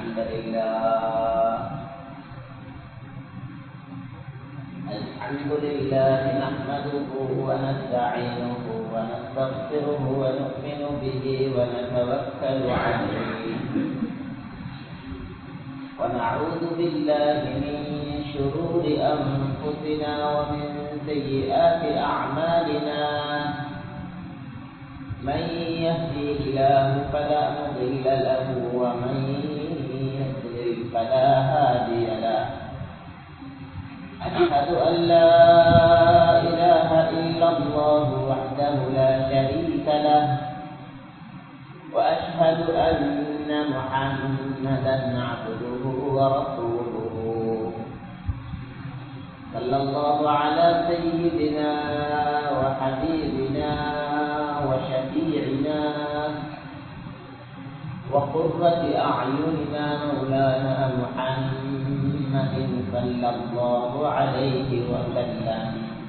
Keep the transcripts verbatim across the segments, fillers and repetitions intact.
الحمد لله الحمد لله نحمده ونستعينه ونستغفره ونؤمن به ونتوكل عليه ونعوذ بالله من شرور أنفسنا ومن سيئات أعمالنا من يهدي الله فلا مضل له ومن يضلل فلا هادي له أشهد أن لا إله إلا الله وحده لا شريك له وأشهد أن محمدا عبده ورسوله صلى الله على سيدنا وحبيبنا وشفيعنا وقرة أعيننا مولانا محمد صلى الله عليه وسلم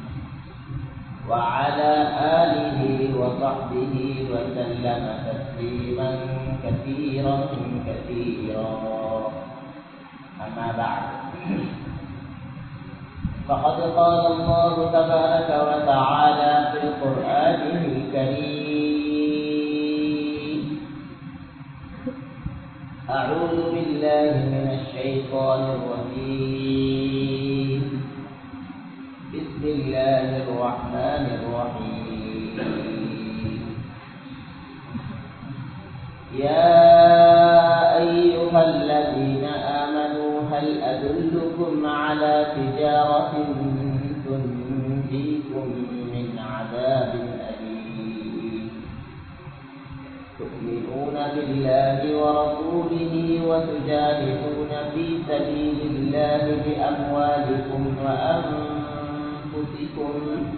وعلى آله وصحبه وسلم تسليما كثيرا كثيرا أما بعد فقد قال الله تبارك وتعالى في القرآن الكريم أعوذ بالله من الشيطان الرجيم بسم الله الرحمن الرحيم يا أيها الذين آمنوا هل أدلكم على تجارة تنجيكم من عذاب أليم تؤمنون بالله ورسوله وتجاهدون في سبيل الله بأموالكم وأنفسكم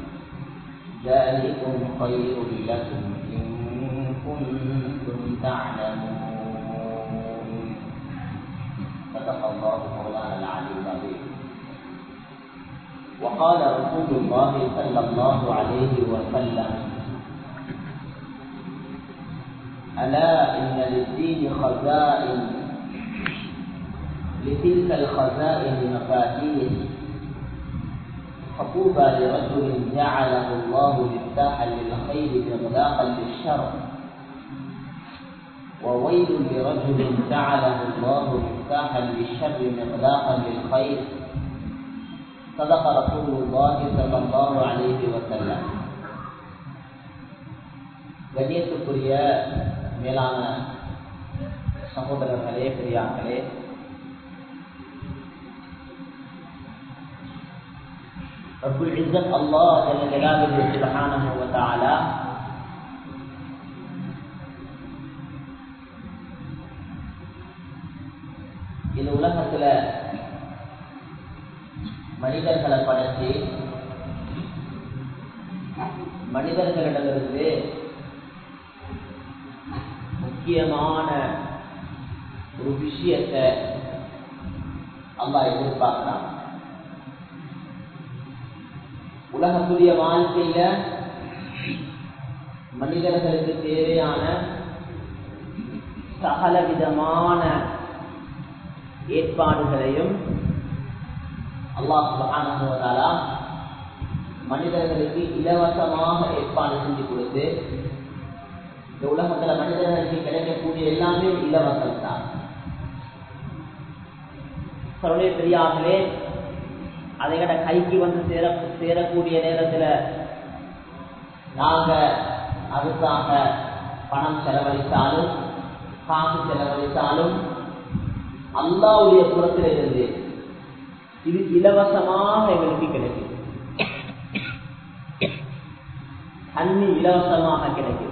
ذلكم خير لكم إن كنتم تعلمون صدق الله مولانا العلي العظيم وقال رسول الله صلى الله عليه وسلم ألا إن للدين خزائن لتلك الخزائن مفاتيح فطوبى لرجل جعله الله مفتاحا للخير مغلاقا للشر وويل لرجل جعله الله مفتاحا للشر مغلاقا للخير صدق رسول الله صلى الله عليه وسلم. கண்ணியத்துக்குரிய மேலான சகோதரர்களே பெரியார்களே, ரப்புல் இஸ்ஸத் அல்லாஹ் ஜல்ல ஜலாலுஹு சுப்ஹானஹு வ தஆலா இந்த உலகத்துல மனிதர்களை படைச்சு மனிதர்களிடமிருந்து முக்கியமான ஒரு விஷயத்தை அல்லாஹ் எதிர்பார்க்கிறான். உலகத்துடைய வாழ்க்கையில மனிதர்களுக்கு தேவையான சகல விதமான ஏற்பாடுகளையும் அல்லாஹ் சுப்ஹானஹு வ தஆலா மனிதர்களுக்கு இலவசமாக ஏற்பாடு செஞ்சு கொடுத்து இந்த உலகத்துல மனிதர்களுக்கு கிடைக்கக்கூடிய எல்லாமே இலவசம் தான். சரோடைய பெரியார்களே, அதைகட கைக்கு வந்து சேர சேரக்கூடிய நேரத்துல நாங்க அதுக்காக பணம் செலவழித்தாலும் காசு செலவழித்தாலும் அல்லாஹ்வுடைய புறத்திலிருந்து இது இலவசமாக எங்களுக்கு கிடைக்குது. தண்ணி இலவசமாக கிடைக்குது,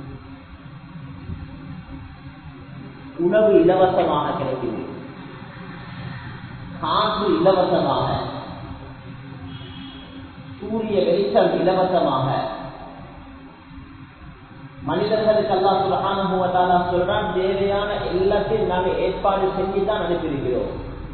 உணவு இலவசமாக கிடைக்குது, காசு இலவசமாக, சூரிய வெளிச்சம் இலவசமாக. மனிதர்களுக்கு அல்லாஹ் சுப்ஹானஹு வ தஆலா சொல்றான், தேவையான எல்லாத்தையும் நாங்கள் ஏற்பாடு செஞ்சு தான் அனுப்பியிருக்கிறோம்.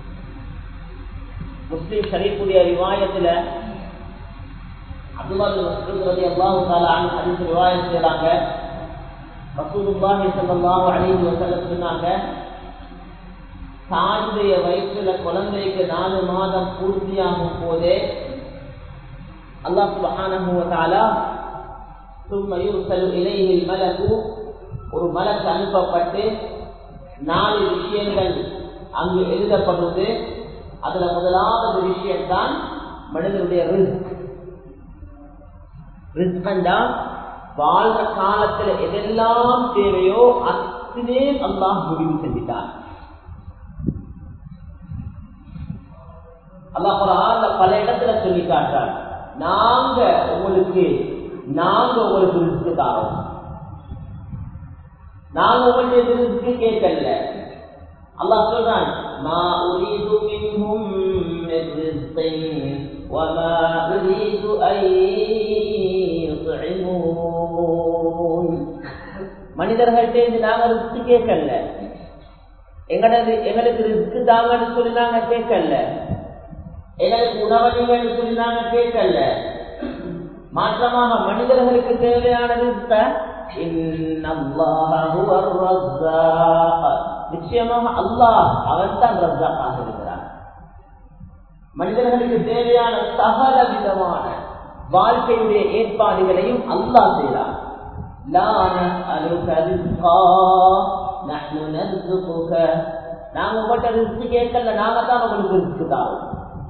முஸ்லிம் ஷரீஃபுடைய ரிவாயத்துல அப்துல்லாஹ் இப்னு மஸ்ஊத் ரலியல்லாஹு தஆலா அன்ஹு ஹதீஸ் ரிவாயத் செய்றாங்க. ரசூலுல்லாஹி ஸல்லல்லாஹு அலைஹி வஸல்லம் சொன்னாங்க, தாயுடைய வயிற்றுல குழந்தைக்கு நாலு மாதம் பூர்த்தியாகும் போதே அல்லாஹ் சுப்ஹானஹு வ தஆலா சும்ம யுர்சலு இலைஹில் மலகு, ஒரு மலக்கு அனுப்பப்பட்டு நாலு விஷயங்கள் அங்கு எழுதப்படுவது. அதுல முதலாவது விஷயம்தான் மனிதனுடைய ரிஸ்க். ரிஸ்க் என்றால் வாழ்ற காலத்துல எதெல்லாம் தேவையோ அத்தனை அல்லாஹ் முடிவு செஞ்சிட்டார். அல்லாஹ் குர்ஆன்ல பல இடத்துல சொல்லி காட்டார், நாங்க உங்களுக்கு நாங்க உங்களுக்கு ரிஸ்க் தாரோம், நாங்க உங்களுடைய ரிஸ்க் கேட்கல. அல்லாஹ் சொல்றான், மா உரீது மின்ஹும் மின் ரிஸ்கின் வமா உரீது அன் யுத்இமூன். மனிதர்கள்ட்ட இருந்து நாங்க ரிஸ்க் கேட்கல, எங்களது எங்களுக்கு ரிஸ்க் தாங்கன்னு சொல்லி நாங்க கேட்கல, எங்களுக்கு உணவளிங்கன்னு சொல்லி நாங்க கேட்கல. மாற்றமாக மனிதர்களுக்கு தேவையான ரிஸ்க நிச்சயமாக அல்லாஹ் அவன் தான் ரஸாக்காக இருக்கிறான். மனிதர்களுக்கு தேவையான சகல விதமான வாழ்க்கையுடைய ஏற்பாடுகளையும் அல்லாஹ் செய்கிறான். நாங்க உங்கள்கிட்ட ரிஸ்க் கேட்கல, நாங்க தான் உங்களுக்கு ரிஸ்க் தாரோம்.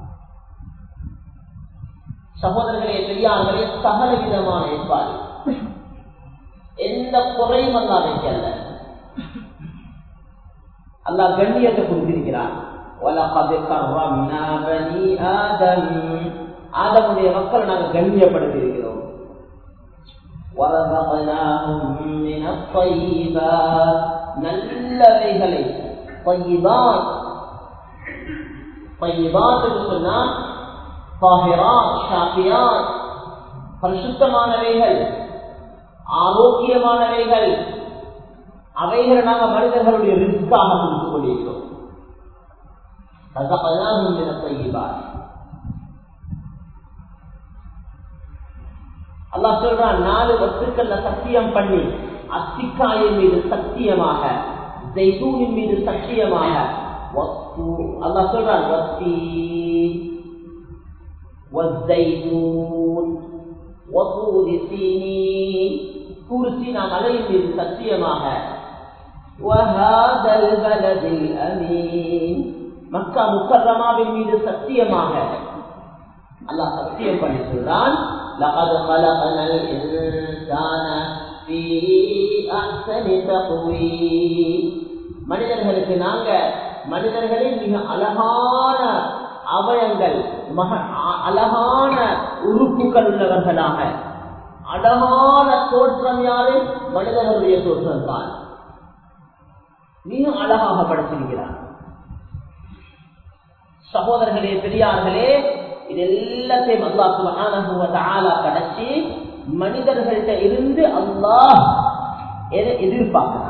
சகோதரர்களே, பெரியார்களே, சகல விதமான ஏற்பாடு, எந்த குறையும் அல்லாஹ் வைக்கல. அல்லாஹ் கண்ணியத்தை கொடுத்திருக்கிறார். ஆதமுடைய மக்களை நாங்கள் கண்ணியப்படுத்தியிருக்கிறோம். நல்லவைகளை சொன்னால் பரிசுத்தமானவைகள், ஆரோக்கியமானவைகள், அவைகளை நாங்கள் மனிதர்களுடைய ரிஸ்காக கொடுத்துக் கொண்டிருக்கிறோம். அல்லாஹ் சொல்றான், நாலு வஸ்துக்கள்ல சத்தியம் பண்ணி, அத்திக்காயின் மீது சத்தியமாக, ஜெய்தூனின் மீது சத்தியமாக. அல்லாஹ் சொல்றான், வத்தீன் வஸ்ஸைதூன் வதூரி சீனீன், தூர் சீனா மலையின் மீது சத்தியமாக. வஹாதல் பலதில் அமீன், மக்கா முக்கர்ரமாவின் மீது சத்தியமாக. அல்லாஹ் சத்தியம் பண்ணி சொல்றான், லகத் خلقنال இன்சான ஃபீ அஹ்ஸனி தக்வீம். மனிதர்களுக்கு நாங்க மனிதர்களின் மிக அழகான அவயங்கள், அழகான உறுப்புகள் உள்ளவர்களாக, அழகான தோற்றம் யாரு? மனிதர்களுடைய தோற்றம் தான். மிக அழகாக படைத்திருக்கிறார். சகோதரர்களே, பெரியார்களே, இது எல்லாத்தையும் அல்லாஹ் சுப்ஹானஹு வ தஆலா படைச்சி மனிதர்கள்ட்ட இருந்து அல்லாஹ் எதை எதிர்பார்க்கிறார்?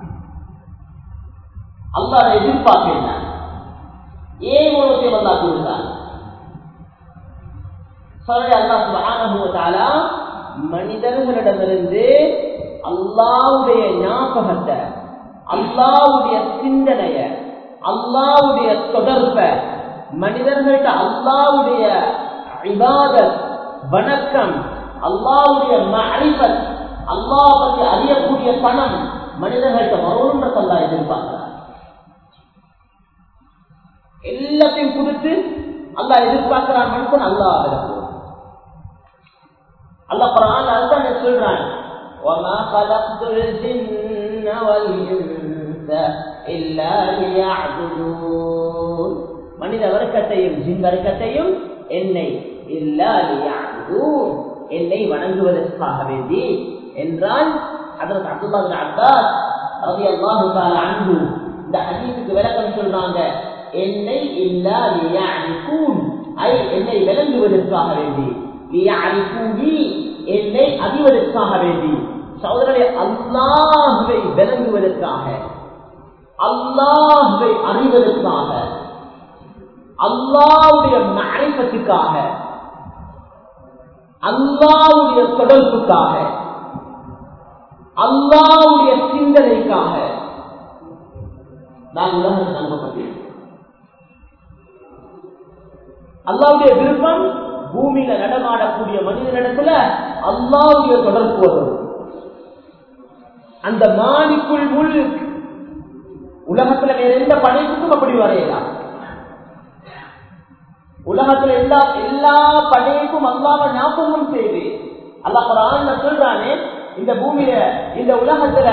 அல்லாஹ் எதிர்பார்க்கிறார். ஏன் உலகத்தையும் அல்லாஹ் கொடுத்தார்? சொல்ற அல்லாஹ் சுப்ஹானஹு வ தஆலா மனிதர்களிடமிருந்து அல்லாஹ்வுடைய ஞாபகத்தை, அல்லாஹ்வுடைய சிந்தனைய, அல்லாஹ்வுடைய தொடர்பை, மனிதர்கள்ட்ட அல்லாஹ்வுடைய இபாதத், வணக்கம், அல்லாஹ்வுடைய மஅரிஃபத், அல்லாஹ் பற்றி அறியக்கூடிய பணம் மனிதர்கள்ட்ட வரணும்னு அல்லாஹ் எதிர்பார்க்கிறார். எல்லாத்தையும் கொடுத்து அல்லாஹ் எதிர்பார்க்கிறான். மனுஷன் அல்லாஹ் விரும்புவான். அல்லாஹ் குர்ஆன்ல அதான் சொல்றான், وَمَا خَلَقْتُ الْجِنَّ وَالْإِنسَ إِلَّا لِيَعْبُدُونَ. மனித வர்க்கத்தையும் ஜின் வர்க்கத்தையும் என்னை இல்லா லியஅபுதூன், என்னை வணங்குவதற்காக வேண்டி என்றால் ஹஜ்ரத் அப்துல்லாஹ் இப்னு அப்பாஸ் ரலியல்லாஹு தஆலா அன்ஹு இந்த ஹதீஸுக்கு விளக்கம் சொல்றாங்க, என்னை இல்லா லியஅரிஃபூன், ஐ என்னை விளங்குவதற்காக வேண்டி, லியஅரிஃபூனி என்னை அறிவதற்காக வேண்டி. சகோதரர்களே, அல்லாஹ்வை விளங்குவதற்காக, அல்லாஹ்வை அறிவதற்காக, அல்லாஹ்வுடைய மஅரிஃபத்துக்காக, அல்லாஹ்வுடைய தொடர்புக்காக, அல்லாஹ்வுடைய சிந்தனைக்காக, நான் உலகத்தில் அனுப்பப்பட்டிருக்கிறேன். அல்லாஹ்வுடைய விருப்பம் பூமியில நடமாடக்கூடிய மனிதனிடத்துல அல்லாஹ்வுடைய தொடர்பு வரும். அந்த மாலிக்குல் முல்க் உலகத்துல வேற எந்த படைப்புக்கும் அப்படி வரையலாம். உலகத்துல எல்லா எல்லா படைப்பும் அல்லாஹ்வை ஞாபகம் செய்து அல்லாஹ் குர்ஆன்ல சொல்றானே, இந்த பூமியில இந்த உலகத்துல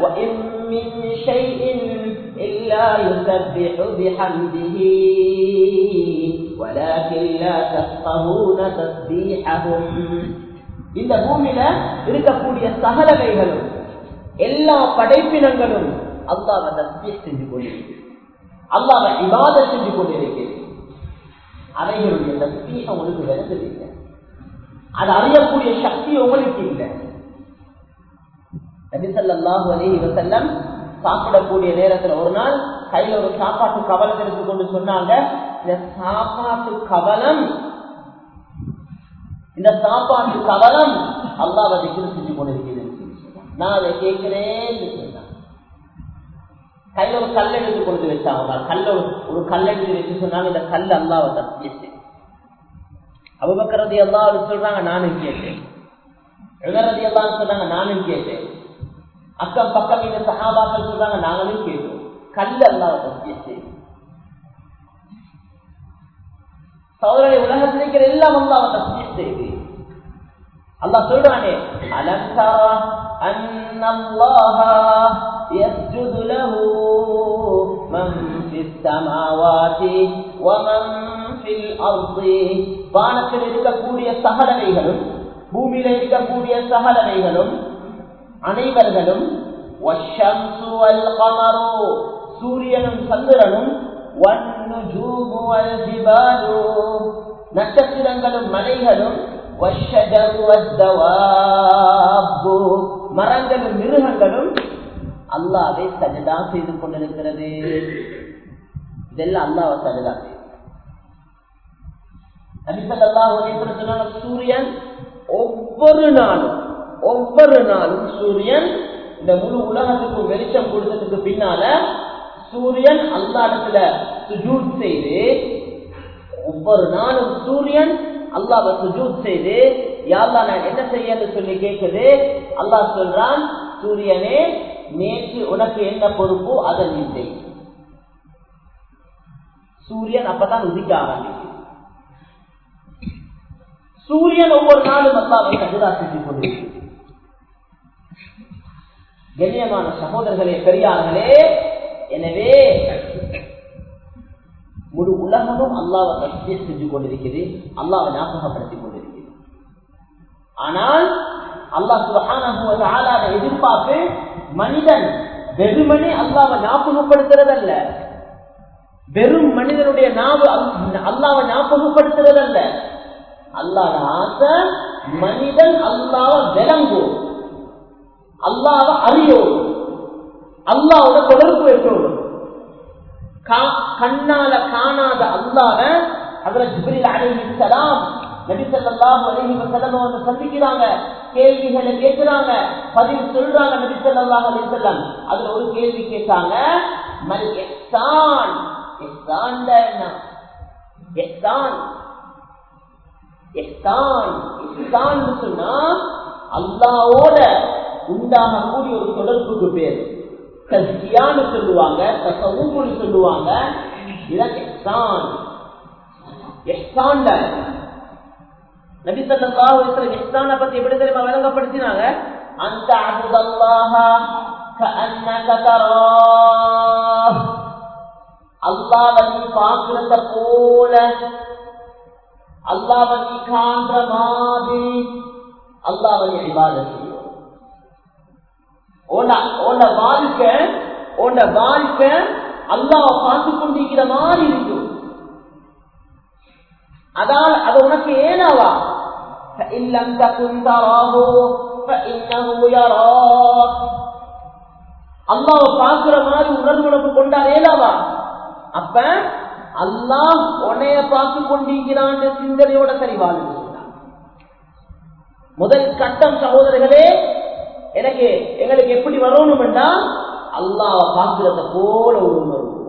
இந்த பூமியில இருக்கக்கூடிய சகலவைகளும் எல்லா படைப்பினங்களும் அல்லாஹ்வை தஸ்பீஹ் செஞ்சு கொண்டிருக்கிறது, அல்லாஹ்வை இபாதத் செஞ்சு கொண்டிருக்கிறது. அவைகளுடைய தஸ்பீஹ் உங்களுக்கு விளங்குதில்லை, அது அறியக்கூடிய சக்தி உங்களுக்கு இல்லை. நபி ஸல்லல்லாஹு அலைஹி வஸல்லம் சாப்பிடக்கூடிய நேரத்தில் ஒரு நாள் கையில ஒரு சாப்பாட்டு கவலம் எடுத்து கொண்டு சொன்னாங்க, இந்த சாப்பாட்டு கவலம் இந்த சாப்பாட்டு கவலம் அல்லாஹ்வை திக்ர் செஞ்சு கொண்டிருக்கிறது. நான் அதை கேட்கிறேன்னு சொன்னேன். கையில ஒரு கல் எடுத்து கொண்டு வச்சாங்க, கல்ல ஒரு கல் எடுத்து வச்சு சொன்னாங்க, இந்த கல் அல்லாஹ்வை தஸ்பீஹ் செய்யும். அபூபக்கர் ரலியல்லாஹு அன்ஹு சொல்றாங்க, நானும் கேட்டேன். உமர் ரலியல்லாஹு அன்ஹு சொல்றாங்க, நானும் கேட்டேன். அக்கம் பக்கம் இந்த சஹாபாக்கள் சொல்றாங்க, நாங்களும் கேட்டோம். கல் அல்லாஹ்வை தஸ்பீஹ் செய்யும். சகோதரர்களே, உலகத்தில் இருக்கிற எல்லாம் அல்லாஹ்வை தஸ்பீஹ் செய்து அல்லாஹ் சொல்றானே, அலம் தரா அன்னல்லாஹ யஸ்ஜுது லஹு மன் ஃபிஸ் ஸமாவாதி வ மன் ஃபில் அர்தி. வானத்தில் இருக்கக்கூடிய சகலவைகளும் பூமியில இருக்கக்கூடிய சகலவைகளும் அனைவர்களும் வஷ்ஷம்சு வல் கமரு சூரியனும் சந்திரனும் வன்னுஜூமு வல் ஜிபாலு நட்சத்திரங்களும் மலைகளும் வஷ்ஷஜரு வத்தவாப்பு மரங்களும் மிருகங்களும் அல்லாஹ்வை சஜதா செய்து கொண்டிருக்கிறது. இதெல்லாம் அல்லாஹ்வை சஜதா செய்து. நபி ஸல்லல்லாஹு அலைஹி வஸல்லம் சொன்னாங்க, சூரியன் ஒவ்வொரு நாளும் ஒவ்வொரு நாளும் சூரியன் இந்த முழு உலகத்துக்கு வெளிச்சம் கொடுத்ததுக்கு பின்னால சூரியன் அல்லாஹ்விடத்துல சுஜூத் செய்து, ஒவ்வொரு நாளும் சூரியன் அல்லாஹ்வை சுஜூத் செய்து, யா அல்லாஹ் நான் என்ன செய்யன்னு சொல்லி கேட்குது. அல்லாஹ் சொல்றான், சூரியனே நேற்று உனக்கு என்ன பொறுப்போ அதை நீ செய். சூரியன் அப்பதான் உதிக்க ஆரம்பிக்கும். சூரியன் ஒவ்வொரு நாளும் அல்லாஹ்வை சஜதா செஞ்சு கொண்டிருக்கிறது. கண்ணியமான சகோதரர்களே, பெரியார்களே, எனவே முழு உலகமும் அல்லாஹ்வை தஸ்பீஹ் செஞ்சு கொண்டிருக்கிறது, அல்லாஹ்வை ஞாபகப்படுத்திக் கொண்டிருக்கிறது. ஆனால் அல்லாஹ் சுப்ஹானஹு வ தஆலாவை எதிர்பார்த்து மனிதன் வெறுமனே அல்லாஹ்வை ஞாபகப்படுத்துறதல்ல, வெறும் மனிதனுடைய நாவு அல்லாஹ்வை ஞாபகப்படுத்துறதல்ல. அல்லாஹ் ஆசை மனிதன் அல்லாஹ்வை விளங்கும், அல்லாஹ்வை அறியோம், அல்லாஹ்வோட தொடர்பு வைக்கணும். கண்ணால காணாத அல்லாஹ்வை ஹஜ்ரத் ஜிப்ரீல் அலைஹிஸ்ஸலாம் நபி ஸல்லல்லாஹு அலைஹி வஸல்லம் வந்து சந்திக்கிறாங்க, கேள்விகளை கேட்கிறாங்க, பதில் சொல்றாங்க நபி ஸல்லல்லாஹு அலைஹி வஸல்லம். அதுல ஒரு கேள்வி கேட்டாங்க, மல் இஹ்சான், இஹ்சான் என்ன? இஹ்சான் இஹ்சான் இஹ்சான் சொன்னா அல்லாஹ்வோட உண்டாகக்கூடிய ஒரு தொடர்புக்கு பேர் தஸ்கியான்னு சொல்லுவாங்க, தஸவ்வுஃப்னு சொல்லுவாங்க. இதான் இஹ்சான். இஹ்சான் நபி ஸல்லல்லாஹு அலைஹி வஸல்லம் இஹ்சானை பத்தி எப்படி தெரியுமா விளங்கப்படுத்தினாங்க? அன்த அபுதல்லாஹ கஅன்னக தராஹ், அல்லாஹ்வை நீ பார்க்கிறத போல, அல்லாஹ்வை நீ காண்ற மாதிரி அல்லாஹ்வை நீ இபாதத் செய்யணும். உன்ன வாழ்க்கை உன்ன வாழ்க்கை அல்லாஹ்வை பார்த்து கொண்டிருக்கிற மாதிரி இருக்கும். அதால் அது உனக்கு ஏனாவா? அல்லாஹ்வை பார்க்கிற மாதிரி உணர்வு உனக்கு கொண்டாட ஏனாவா? அப்ப அல்லாஹ் உன்னைய பார்த்து கொண்டிருக்கிறான் சிந்தனையோட சரி வாழ்ந்து. முதல் கட்டம் சகோதரர்களே, எனக்கு எங்களுக்கு எப்படி வரணும்னா அல்லாஹ்வை பார்க்கிறத போல ஒரு உணர்வு.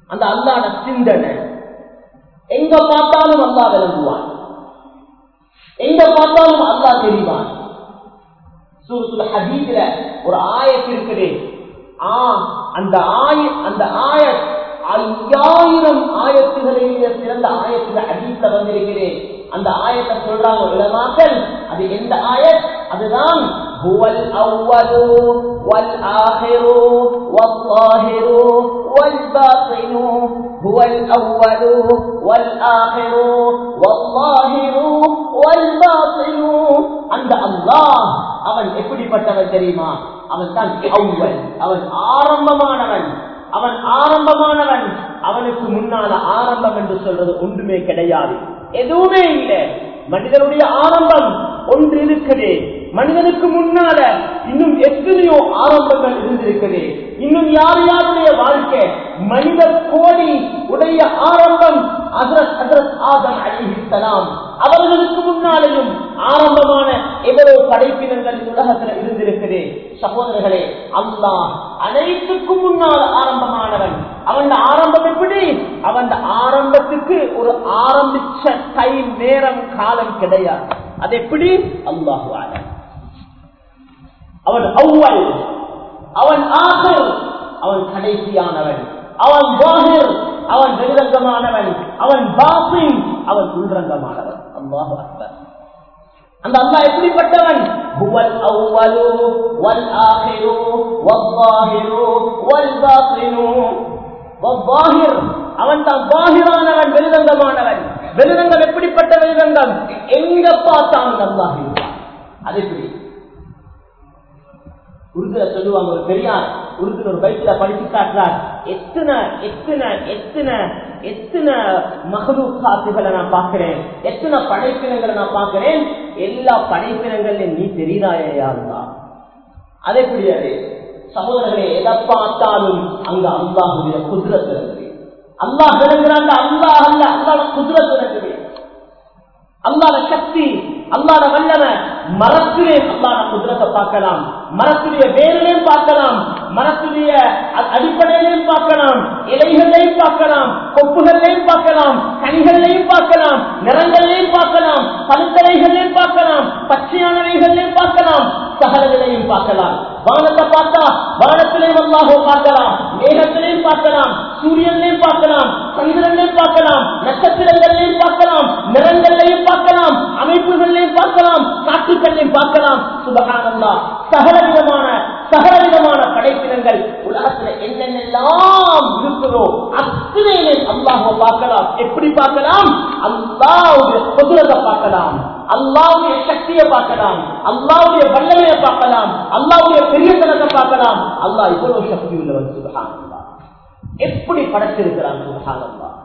அந்த அல்லாஹ்வுடைய சிந்தனை. எங்க பார்த்தாலும் அல்லாஹ் விளங்குவான், எங்க பார்த்தாலும் அல்லாஹ் தெரிவான். சூரத்துல் ஹதீத்ல ஒரு ஆயத் இருக்குது. ஆ அந்த ஆயத் அந்த ஆயத் ஐயாயிரம் ஆயத்துகளிலே சிறந்த ஆயத்துல ஹதீஸ்ல வந்திருக்கிறேன். அந்த ஆயத்தை சொல்றாங்க உலமாக்கள். அது எந்த ஆயத்? அதுதான் ஹுவல் அவ்வலு வல் ஆஹிரு வல் ஸாஹிரு வல் பாத்தினு ஹுவல் அவ்வலு வல் ஆஹிரு வல் ஸாஹிரு வல் பாத்தினு. அந்த அல்லாஹ் அவன் எப்படிப்பட்டவன் தெரியுமா? அவன் தான் அவ்வல், அவன் ஆரம்பமானவன், அவன் ஆரம்பமானவன். அவனுக்கு முன்னால ஆரம்பம் என்று சொல்றது ஒன்றுமே கிடையாது, எதுவுமே இல்லை. மனிதனுடைய ஆரம்பம் ஒன்று இருக்குது. மனிதனுக்கு முன்னால இன்னும் எத்தனையோ ஆரம்பங்கள் இருந்திருக்குது. இன்னும் யார் யாருடைய வாழ்க்கை, மனித கோடி உடைய ஆரம்பம் ஹஜ்ரத் ஹஜ்ரத் ஆதம் அலைஹிஸ்ஸலாம் அவர்களுக்கு முன்னாலேயும் ஆரம்பமான எவ்வளவு படைப்பினங்கள் உலகத்தில் இருந்திருக்குது. சகோதரர்களே, அல்லாஹ் அனைத்துக்கும் முன்னால் ஆரம்பமானவன். அவன் ஆரம்பம் எப்படி? அவன் ஆரம்பத்துக்கு ஒரு ஆரம்பிச்ச டைம், நேரம், காலம் கிடையாது. அது எப்படி? அல்லாஹ் அவன் அவ்வல், அவன் ஆகிர், அவன் கடைசியானவன், அவன் வாஹிர், அவன் வெளிரங்கமானவன், அவன் பாத்தின், அவன் உள்ரங்கமானவன். அல்லாஹ் அக்பர். அந்த அல்லாஹ் எப்படிப்பட்டவன்? ஹுவல் அவ்வலு வல் ஆகிரு வல் ஸாஹிரு வல் பாத்தினு வல் ஸாஹிர். அவன் தான் பாஹிரானவன், வெளிரங்கமானவன். வெளிரங்கம் எப்படிப்பட்ட வெளிரங்கம்? எங்க பார்த்தாலும் அல்லாஹ் இருப்பான். அது எப்படி? உருதுல சொல்லுவாங்க, ஒரு பெரியார் உருதுல ஒரு பைத்துல படிச்சு காட்டுறார். எத்தனை எத்தனை எத்தனை எத்தனை மஹ்லூக்காத்துகளை நான் பார்க்கிறேன், எத்தனை படைப்பினங்களை நான் பார்க்கிறேன். எல்லா படைப்பினங்களையும் நீ தெரியாதா? அதே புரியாது. சகோதரர்களே, எதை பார்த்தாலும் அங்க அல்லாஹ்வுடைய குத்ரத் இருக்குது. அல்லாஹ் விளங்குறாங்க. அல்லாஹ் அல்ல, அல்லாஹ்வுடைய குத்ரத் இருக்குது. அல்லாஹ்வுடைய சக்தி, அல்லாஹ்வுடைய வல்லமை. மரத்திலே அல்லாஹ்வுடைய குத்ரத்தை பார்க்கலாம், மரத்துடைய வேரிலையும் பார்க்கலாம், மரத்துடைய அடிப்படையிலையும் பார்க்கலாம், இலைகளையும் பார்க்கலாம், கொப்புகளையும் பார்க்கலாம், கனிகளையும் பார்க்கலாம், நிறங்களையும் பார்க்கலாம், பழுத்தலைகளையும் பார்க்கலாம், பச்சையானவைகளையும் பார்க்கலாம், சகலங்களையும் பார்க்கலாம். வானத்தை பார்த்தா வானத்திலையும் அல்லாஹ்வை பார்க்கலாம், மேகத்திலையும் பார்க்கலாம், சூரியனையும் பார்க்கலாம், சந்திரனையும் பார்க்கலாம், நட்சத்திரங்களையும் பார்க்கலாம், நிறங்களையும் பார்க்கலாம், அமைப்புகளையும் பார்க்கலாம், காற்றுக்களையும் பார்க்கலாம். சுப்ஹானல்லாஹ். சகல விதமான சகல விதமான படைப்பினங்கள் உலகத்தில் என்னென்னலாம் இருக்கிறோ அத்தனையிலே அல்லாஹ்வை பார்க்கலாம். எப்படி பார்க்கலாம்? அல்லாஹ்வுடைய குத்ரத்தை பார்க்கலாம், அல்லாஹ்வுடைய சக்தியை பார்க்கலாம், அல்லாஹ்வுடைய வல்லமையை பார்க்கலாம், அல்லாஹ்வுடைய பெரியத்தனத்தை பார்க்கலாம். அல்லாஹ் இவ்வளவு சக்தி உள்ளவன். சுப்ஹானல்லாஹ். எப்படி படைத்திருக்கிறான்? சுப்ஹானல்லாஹ்.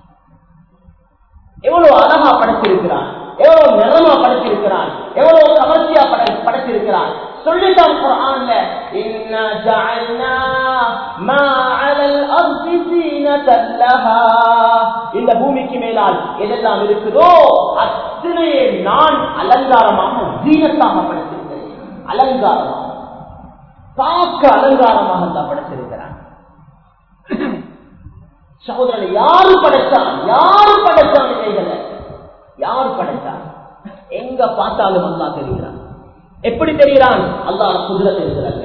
எவ்வளவு அழகா படைத்திருக்கிறான், எவ்வளவு நிறமா படைத்திருக்கிறான், எவ்வளவு கவர்ச்சியா படைத்திருக்கிறான். சொல்லிட்டான் குர்ஆன்ல, இன்னா ஜஅல்னா மா அலல் அர்தி ஸீனத்தன் லஹா. இந்த பூமிக்கு மேலால் எதெல்லாம் இருக்குதோ அத்தனையே நான் அலங்காரமாக ஜீனத்தாக படைத்திருக்கிறேன். அலங்காரமாக, பார்க்க அலங்காரமாக தான் படைத்திருக்கிறான். சகோதரனை யாரு படைச்சான்? யாரு படைச்சான்? இவைகளை யார் படைச்சான்? எங்க பார்த்தாலும் அல்லாஹ் தெரிகிறான். எப்படி தெரிகிறான்? அல்லாஹ் குத்ரத் இருக்கிறாங்க.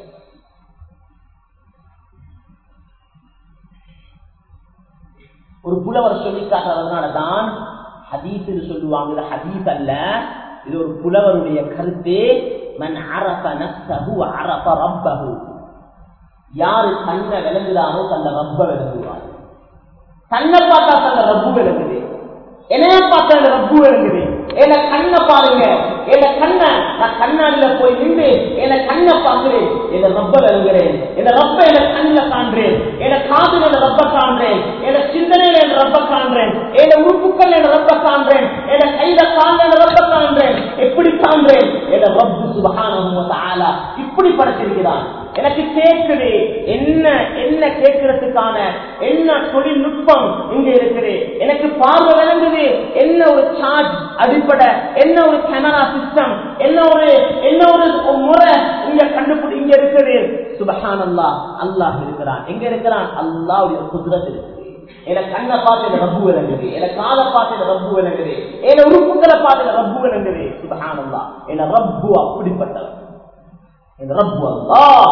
ஒரு புலவர் சொல்லி காட்டுறதுனாலதான் ஹதீஸ் சொல்லுவாங்க. ஹதீஸ் அல்ல, இது ஒரு புலவருடைய கருத்து. மன் அரஃப நஃப்ஸஹு அரஃப ரப்பஹு. யாரு தன்னை விளங்குறாரோ தன்னை ரப்ப விளங்குவார். தன்னை பார்த்தா தன்னை ரப்பு விளங்குது, என்னைய பார்த்தா அந்த ரப்பு விளங்குது. என்ன கண்ணை பாருங்க, என்ன கண்ணை நான் கண்ணாடியில போய் நின்று என்ன கண்ணை பார்க்கிறேன், என்ன ரப்ப விளங்குறேன், என்ன ரப்ப என்ன கண்ணில் காண்றேன், என்ன காதுல என்ன ரப்ப காண்றேன், என்ன சிந்தனையில என்ன ரப்ப காண்றேன், என்ன உறுப்புக்கள் என்ன ரப்ப காண்றேன், என்ன கையில காண்ற ரப்ப காண்றேன். எப்படி காண்றேன்? என்ன ரப்பு சுப்ஹானஹு வ தஆலா இப்படி படைத்திருக்கிறான். எனக்கு கேட்குது, என்ன என்ன கேட்கறதுக்கு பிடிக்கிறதுக்கான என்ன தொழில்நுட்பம் இங்க இருக்குது, எனக்கு பார்வை விளங்குது, என்ன ஒரு சார்ஜ் அடிப்படை, என்ன ஒரு கேமரா சிஸ்டம், என்ன ஒரு என்ன ஒரு முறை இங்க கண்டுபிடி இங்க இருக்குது. சுப்ஹானல்லாஹ், அல்லாஹ் இருக்கிறான். எங்க இருக்கிறான்? அல்லாஹ்வுடைய குத்ரத் இருக்குது. என கண்ணை பார்த்து ரப்பு விளங்குது, என காலை பார்த்து ரப்பு விளங்குது, என உறுப்புகளை பார்த்து ரப்பு விளங்குது. சுப்ஹானல்லாஹ், என ரப்பு அப்படிப்பட்டவர். என் ரப்பு அல்லாஹ்.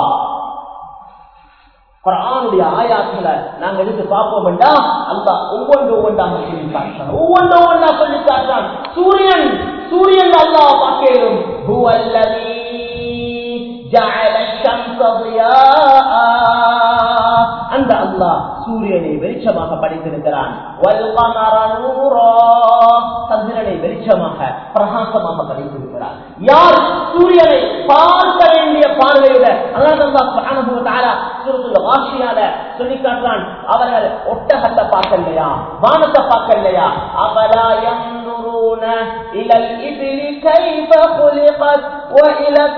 குர்ஆனுடைய ஆயாத்துகளை நாங்க எடுத்து பார்ப்போம் என்றா அல்லாஹ் ஒவ்வொன்று ஒவ்வொன்றாக சொல்லி காட்டுறான், ஒவ்வொன்று ஒவ்வொன்றா சொல்லி காட்டுறான். சூரியன் சூரியன் அல்லாஹ் பார்க்கலும். ஹுவல்லதீ ஜஅல ஷம்ஸ ضியாஆ, அந்த அல்லாஹ் சூரியனை வெளிச்சமாக படைத்திருக்கிறான். வல் கமர நூரா, சந்திரனை வெளிச்சமாக பிரகாசமாக படைத்திருக்கிறான். யார் சூரியனை பார்க்க வேண்டிய பார்வையோட அல்லாஹ் சுப்ஹானஹு வ தஆலா சூரத்துல் காஷியால சொல்லி காட்டுறான். அவர்கள் ஒட்டகத்தை பார்க்கலையா, வானத்தை பார்க்கலையா? அவலா யன்துரூன இலல் இப்லி கைஃப குலிகத் வ இலஸ்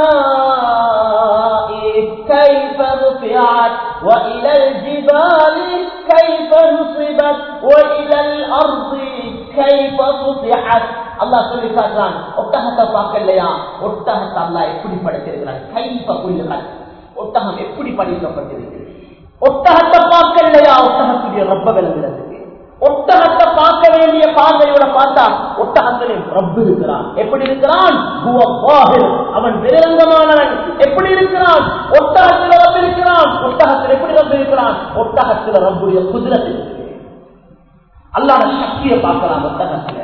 ஸமாஇ கைஃப ருஃபிஅத் வ இலல் ஜிபாலி கைஃப நுஸிபத் வ இலல் அர்தி கைஃப சுதிஅத். அல்லாஹ் சொல்லி காட்டுறான், ஒட்டகத்தை பார்க்கலையா? ஒட்டகத்தை அல்லாஹ் எப்படி படைத்திருக்கிறான்? கைஃப குலிகத், ஒட்டகம் எப்படி படைக்கப்பட்டிருக்கு? ஒட்டகத்தை பார்க்கலையா? ஒட்டகத்துடைய ரப்ப விளங்குறதுக்கு. ஒட்டகத்தை பார்க்க வேண்டிய பார்வையோட பார்த்தா ஒட்டகத்திலே ரப்பு இருக்கிறான். எப்படி இருக்கிறான்? அவன் வெளிரங்கமானவன். எப்படி இருக்கிறான்? ஒட்டகத்தில் ரப்பு இருக்கிறான். ஒட்டகத்தில் எப்படி ரப்பு இருக்கிறான்? ஒட்டகத்தில் ரப்புடைய குதிரத் இருக்கு. அல்லாஹ் சக்தியை பார்க்கலாம் ஒட்டகத்தில்.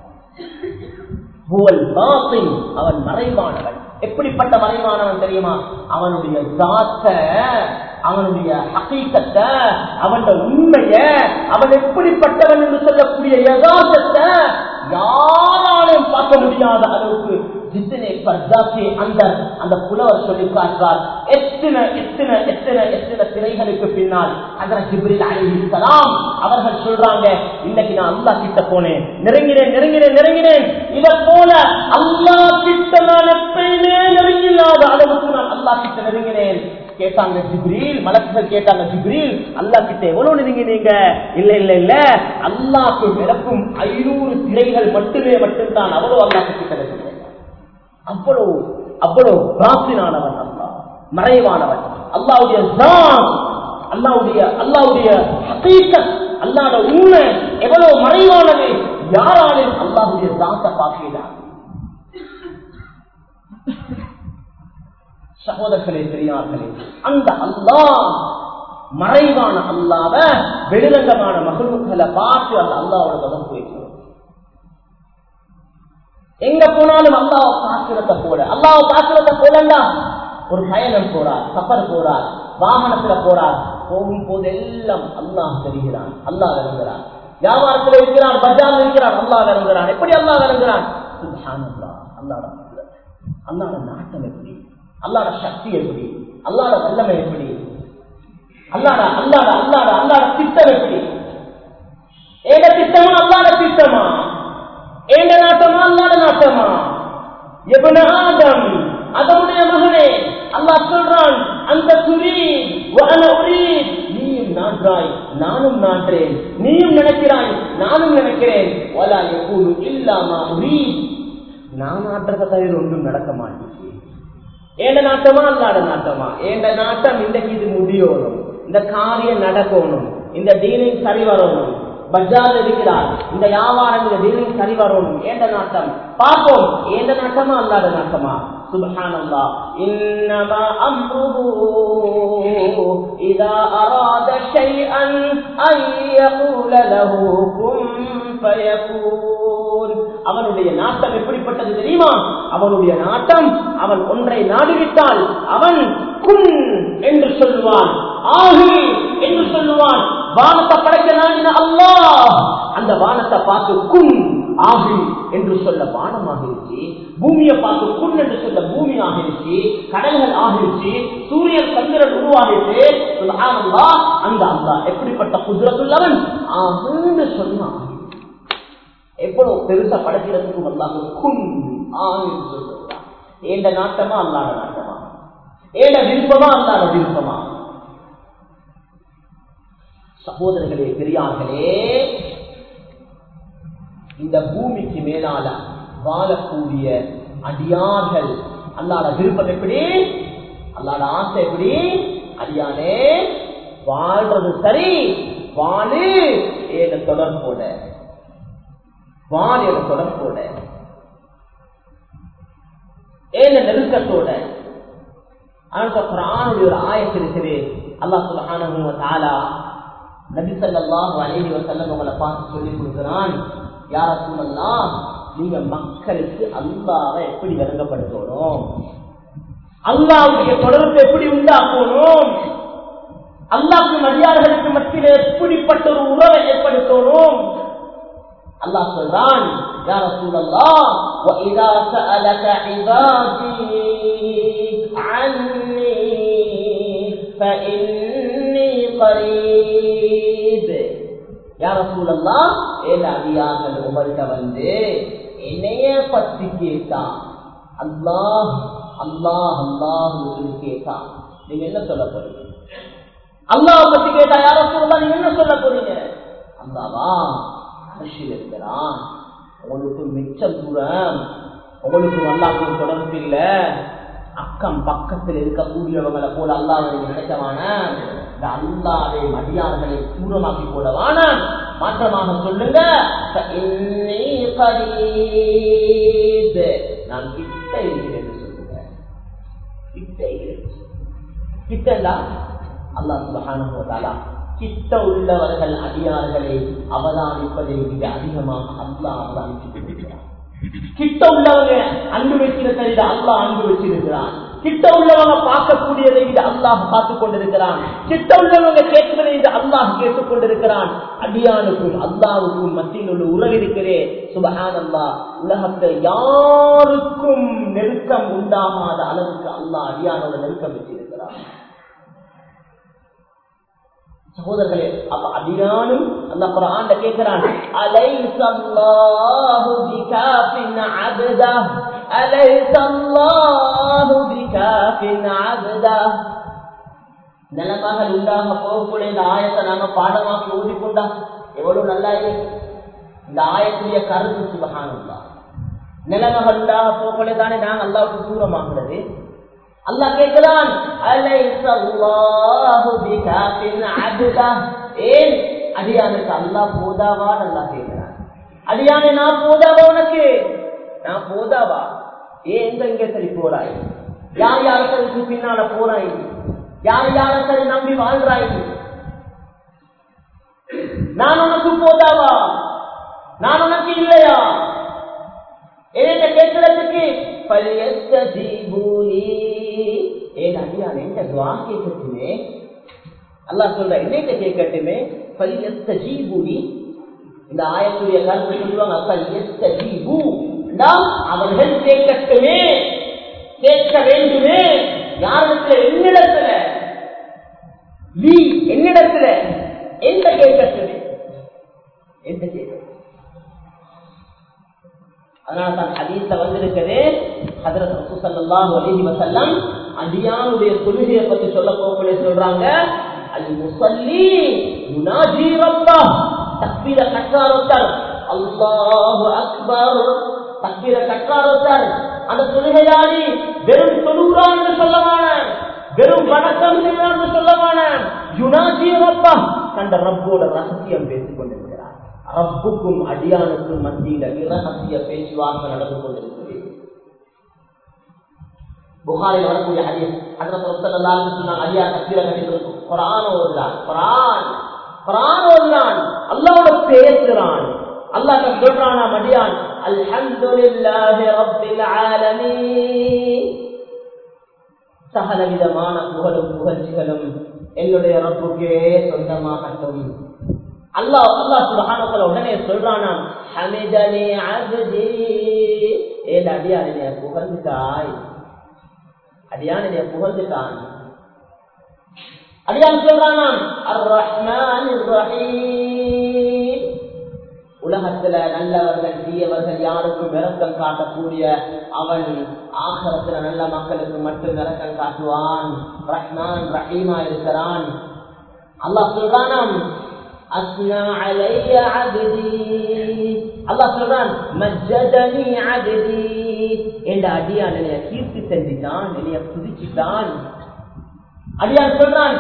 அவன் மறைவானவன். எப்படிப்பட்ட மறைவானவன் தெரியுமா? அவனுடைய தாத்த, அவனுடைய ஹகீகத்தை, அவனுடைய உண்மைய, அவன் எப்படிப்பட்டவன் என்று சொல்லக்கூடிய யதார்த்தத்தை யாராலும் பார்க்க முடியாத அளவுக்கு அந்த அந்த புலவர் சொல்லி காட்டுறார். எத்தனை எத்தனை எத்தனை எத்தனை திரைகளுக்கு பின்னால் ஹஜ்ரத் ஜிப்ரீல் அலைஹிஸ்ஸலாம் அவர்கள் சொல்றாங்க, இன்னைக்கு நான் அல்லாஹ் கிட்ட போனேன், நெருங்கினேன் நெருங்கினேன் நெருங்கினேன் இத போல அல்லாஹ் கிட்ட நான் எப்பயுமே நெருங்கில்லாத அளவுக்கு நான் அல்லாஹ் கிட்ட நெருங்கினேன். கேட்டாங்க ஜிப்ரீல், மலக்குகள் கேட்டாங்க, ஜிப்ரீல் அல்லாஹ் கிட்ட எவ்வளவு நெருங்கினீங்க? இல்ல இல்ல இல்ல, அல்லாஹ்க்கு விளக்கும் ஐநூறு திரைகள் மட்டுமே மட்டும்தான், அவ்வளவு அல்லாஹ் கிட்ட நெருங்கினேன். அவ்வளவு அவ்வளவு பிராப்தினானவன் அல்லாஹ், மறைவானவன். அல்லாஹ்வுடைய ஜாத், அல்லாஹ்வுடைய அல்லாஹ்வுடைய ஹகீகத், அல்லாஹ்வுடைய உண்மை எவ்வளவு மறைவானது. யாராலும் அல்லாஹ்வுடைய ஜாத்தை பார்க்கிறார். சகோதரர்களே, பெரியார்களே, அந்த அல்லாஹ் மறைவான அல்லாஹ்வ வெளிரங்கமான மக்லூக்களை பார்த்து அந்த அல்லாஹ்வோட தொடர்பு வைக்கிறோம். எங்க போனாலும் அல்லாஹ் பாக்குறத போல, அல்லாஹ் பாக்குறத போலன்னா ஒரு பயணம் போறார், சஃபர் போறார், வாகனத்துல போறார், போகும் போது எல்லாம் அல்லாஹ் தெரிகிறான், அல்லாஹ் விளங்குகிறான். வியாபாரத்தில் இருக்கிறான், பஜார் இருக்கிறான், அல்லாஹ் விளங்குகிறான். எப்படி அல்லாஹ் விளங்குகிறான்? சுப்ஹானல்லாஹ். அல்லாஹ் அல்லாஹ் நாட்டம் எப்படி, அல்லாஹ் சக்தி எப்படி, அல்லாஹ் வல்லமை எப்படி, அல்லாஹ் அல்லாஹ் அல்லாஹ் அல்லாஹ் திட்டம் எப்படி? ஏக திட்டமா அல்லாஹ் திட்டமா? ஏண்ட நாட்டமா அல்லாத நாட்டமா? இப்னு ஆதம், அதனுடைய மகனே, அல்லாஹ் சொல்றான், அந்த துரி வஅன உரீத், நீயும் நான்றாய் நானும் நான்றேன், நீயும் நினைக்கிறாய் நானும் நினைக்கிறேன். வலா யகூலு இல்லா மா உரீத், நான் நாட்டத்தை தவிர ஒன்றும் நடக்க மாட்டேங்குது. ஏண்ட நாட்டமா அல்லாத நாட்டமா? ஏண்ட நாட்டம் இன்றைக்கு இது முடியணும், இந்த காரியம் நடக்கணும், இந்த டீலிங் சரி வரணும், பஜார் இருக்கிறார், இந்த வியாபாரம் இந்த டீலிங் சரி வரணும். ஏண்ட நாட்டம் பார்ப்போம். ஏண்ட நாட்டமா அல்லாத நாட்டமா? சுப்ஹானல்லாஹ். இன்னமா அம்ருஹு இதா அராத ஷைஅன் அன் யகூல லஹு குன் ஃபயகூன். அவனுடைய நாட்டம் எப்படிப்பட்டது தெரியுமா? அவனுடைய நாட்டம், அவன் ஒன்றை நாடிவிட்டால் அவன் குன் என்று சொல்லுவான், ஆகு என்று சொல்லுவான். வானத்தை படைக்க நாடின அல்லாஹ் அந்த வானத்தை பார்த்து குன் ஆகு என்று சொல்ல வானம் ஆகிருச்சு, பூமியை பார்த்து குன் என்று சொல்ல பூமி ஆகிருச்சு, கடல்கள் ஆகிருச்சு, சூரியன் சந்திரன் உருவாகிட்டு. சுப்ஹானல்லாஹ். அந்த அல்லாஹ் எப்படிப்பட்ட குதிரத்துள்ளவன், ஆகுன்னு சொன்னான். எவ்வளவு பெருசா படைக்கிறதுக்கும் அல்லாஹ் குன் ஆகு சொல்றான். ஏண்ட நாட்டமா அல்லாத நாட்டமா? ஏண்ட விருப்பமா அல்லாத விருப்பமா? சகோதரர்களே, பெரியார்களே, இந்த பூமிக்கு மேலால வாழக்கூடிய அடியார்கள் அல்லாஹ்வுடைய விருப்பம் எப்படி, அல்லாஹ்வுடைய ஆசை எப்படி? அடியானே வாழ்றது சரி, வாழு ஏன தொடர்போட, வாழ தொடர்போட, ஏன நெருக்கத்தோட. குர்ஆனுடைய ஒரு ஆயத்து இருக்குது. அல்லாஹ் சுப்ஹானஹு வ தஆலா நபி ஸல்லல்லாஹு அலைஹி வஸல்லம் அவங்களை பார்த்து சொல்லி கொடுக்கிறான், யா ரசூலல்லாஹ், நீங்க மக்களுக்கு அல்லாஹ்வை எப்படி விளங்கப்படுத்தணும், அல்லாஹ்வுடைய தொடர்பை எப்படி உண்டாக்கணும், அல்லாஹ்வுக்கு அடியார்களுக்கு மத்தியிலே எப்படிப்பட்ட ஒரு உறவை ஏற்படுத்தணும். அல்லாஹ் சொல்றான், யா ரசூலல்லாஹ், وَإِذَا سَأَلَكَ عِبَادِي عَنِّي فَإِنِّي قَرِيبٌ. யா ரசூலல்லாஹ், ஏல அடியார்கள் உங்கள்கிட்ட வந்து என்னைய பத்தி கேட்டா, அல்லாஹ் அல்லாஹ் அல்லாஹ் கேட்டா நீங்க என்ன சொல்ல போறீங்க? அல்லாஹ் பத்தி கேட்டா யா ரசூலல்லாஹ் நீங்க என்ன சொல்ல போறீங்க? அல்லாஹ்வா அர்ஷில் இருக்கிறான், உங்களுக்கு மிச்சம் தூரம், உங்களுக்கு அல்லாஹ்வுக்கு தொடர்பு இல்ல, அக்கம் பக்கத்தில் இருக்கக்கூடியவங்களை போல அல்லாஹ்வை நினைக்கவான, இந்த அல்லாஹ்வை அடியார்களை தூரமாக்கி போடவான, மாற்றமாக சொல்லுங்க, நான் கிட்ட இருக்கிறேன் சொல்லுங்க. கிட்ட கிட்டா அல்லாஹ் சுப்ஹானஹு வ தஆலா கிட்ட உள்ளவர்கள் அடியார்களை அவதானிப்பதை விட அதிகமாக அல்லாஹ் அவதானிச்சிருக்கிறார். கிட்ட உள்ளவங்க அன்பு வைக்கிறதை விட அல்லாஹ் அன்பு வச்சிருக்கிறான். கிட்ட உள்ளவங்க பார்க்கக்கூடியதை விட அல்லாஹ் பார்த்துக் கொண்டிருக்கிறான். கிட்ட உள்ளவங்க கேட்கிறதை விட அல்லாஹ் கேட்டுக் கொண்டிருக்கிறான். அடியானுக்கும் அல்லாஹ்வுக்கும் மத்தியில் உள்ள உறவு இருக்கிறே, சுப்ஹானல்லாஹ், உலகத்தில் யாருக்கும் நெருக்கம் உண்டாகாத அளவுக்கு அல்லாஹ் அடியானோட நெருக்கம் வச்சிருக்கிறான். சகோதரர்களே, அப்ப அடியானும் அல்லாஹ் குர்ஆன்ல கேக்குறான், அலைஸல்லாஹு பிகாஃபின் அப்தா, அலைஸல்லாஹு பிகாஃபின் அப்தா. நிலமாக உண்டாக போகக்கூடிய இந்த ஆயத்தை நாங்க பாடமாக்கி ஓதிக்கொண்டா எவ்வளவு நல்லா இருக்கு. இந்த ஆயத்துடைய கருத்து சுப்ஹானல்லாஹ், நிலமாக உண்டாக போகக்கூடிய தானே நாங்க அல்லாஹ்வுக்கு தூரமாகிறது. அல்லாஹ் கேட்கிறான், அலைஸல்லாஹு பிகாஃபின் அப்தா, ஏன் அடியானுக்கு அல்லாஹ் போதாவா? அல்லாஹ் கேட்கிறான், அடியானே நான் போதாவா? உனக்கு நான் போதாவா? ஏன் எங்க எங்க சரி போறாய்? யார் யார் சரி பின்னால போறாய்? யார் யார சரி நம்பி வாழ்றாய்? நான் உனக்கு போதாவா? நான் உனக்கு இல்லையா? என்ன கேட்கிறதுக்கு ஏன் அடியான் என்ற துவா கேட்கட்டுமே, அல்லாஹ் சொல்ற என்னைட்ட கேட்கட்டுமே. இந்த ஆயத்துடைய கருத்து சொல்லுவாங்க, அவர்கள் கேட்கட்டுமே, கேட்க வேண்டுமே. யாரிடத்துல? என்னிடத்துல, நீ என்னிடத்துல எந்த கேட்கட்டுமே, எந்த கேட்க. அதனால்தான் ஹதீஸ்ல வந்திருக்கிறது, ஹஜ்ரத் ரசூல் ஸல்லல்லாஹு அலைஹி வஸல்லம் அடியானுடைய தொழுகையை பத்தி சொல்ல போகக்கூடிய சொல்றாங்க, அல் முஸல்லி யுனாஜி ரப்பஹ். தக்பீர கற்றாரோத்தர் அல்லாஹு அக்பர், தக்பீர கற்றாரோத்தர் அந்த தொழுகையாளி வெறும் தொழுகிறான் என்று சொல்லமான, வெறும் வணக்கம் செய்கிறான் என்று சொல்லமான, யுனாஜி ரப்பஹ், தந்த ரப்போட ரகசியம் பேசிக் கொண்டிருக்கிறார். ரப்புக்கும் அடியானுக்கும் மத்தியில இரகசிய பேச்சுவார்த்தை நடந்து கொண்டிருக்கிறது. புகாரில் வரக்கூடிய ஹதீஸ், ஹஜ்ரத் ரசூலுல்லாஹி ஸல்லல்லாஹு அலைஹி வஸல்லம் அடியார் தக்பீர கட்டிட்டு குர்ஆன் ஓதுறான், குர்ஆன் குர்ஆன் ஓதுறான், அல்லாஹ்வோட பேசுறான். அல்லாஹ் சொல்றானா அடியான், அல்ஹம்துலில்லாஹி ரப்பில் ஆலமீன், சகல விதமான புகழும் புகழ்ச்சிகளும் என்னுடைய ரப்புக்கே சொந்தமாகட்டும். அல்லாஹ் அல்லாஹ் சுப்ஹானஹு வ தஆலா உடனே சொல்றானா, ஹமிதனி அப்தி, ஏ அடியானே புகழ்ந்துட்டாய், அடியானே புகழ்ந்துட்டான். அடியான் சொல்றானா, அர் ரஹ்மானிர் ரஹீம், உலகத்துல நல்லவர்கள் தீயவர்கள் யாருக்கும் இரக்கம் காட்டக்கூடிய அவன் ஆகிரத்துல நல்ல மக்களுக்கு மட்டும் இரக்கம் காட்டுவான். ரஹ்மான் ரஹீமா இருக்கிறான். அல்லாஹ் சொல்றானாம், அஸ்னா அலைய அப்தி. அல்லாஹ் சொல்றான் மஜ்ஜதனி அப்தி, என்ற அடியான் என்னைய கீர்த்தி செஞ்சிட்டான், என்னைய துதிச்சிட்டான். அடியான் சொல்றான்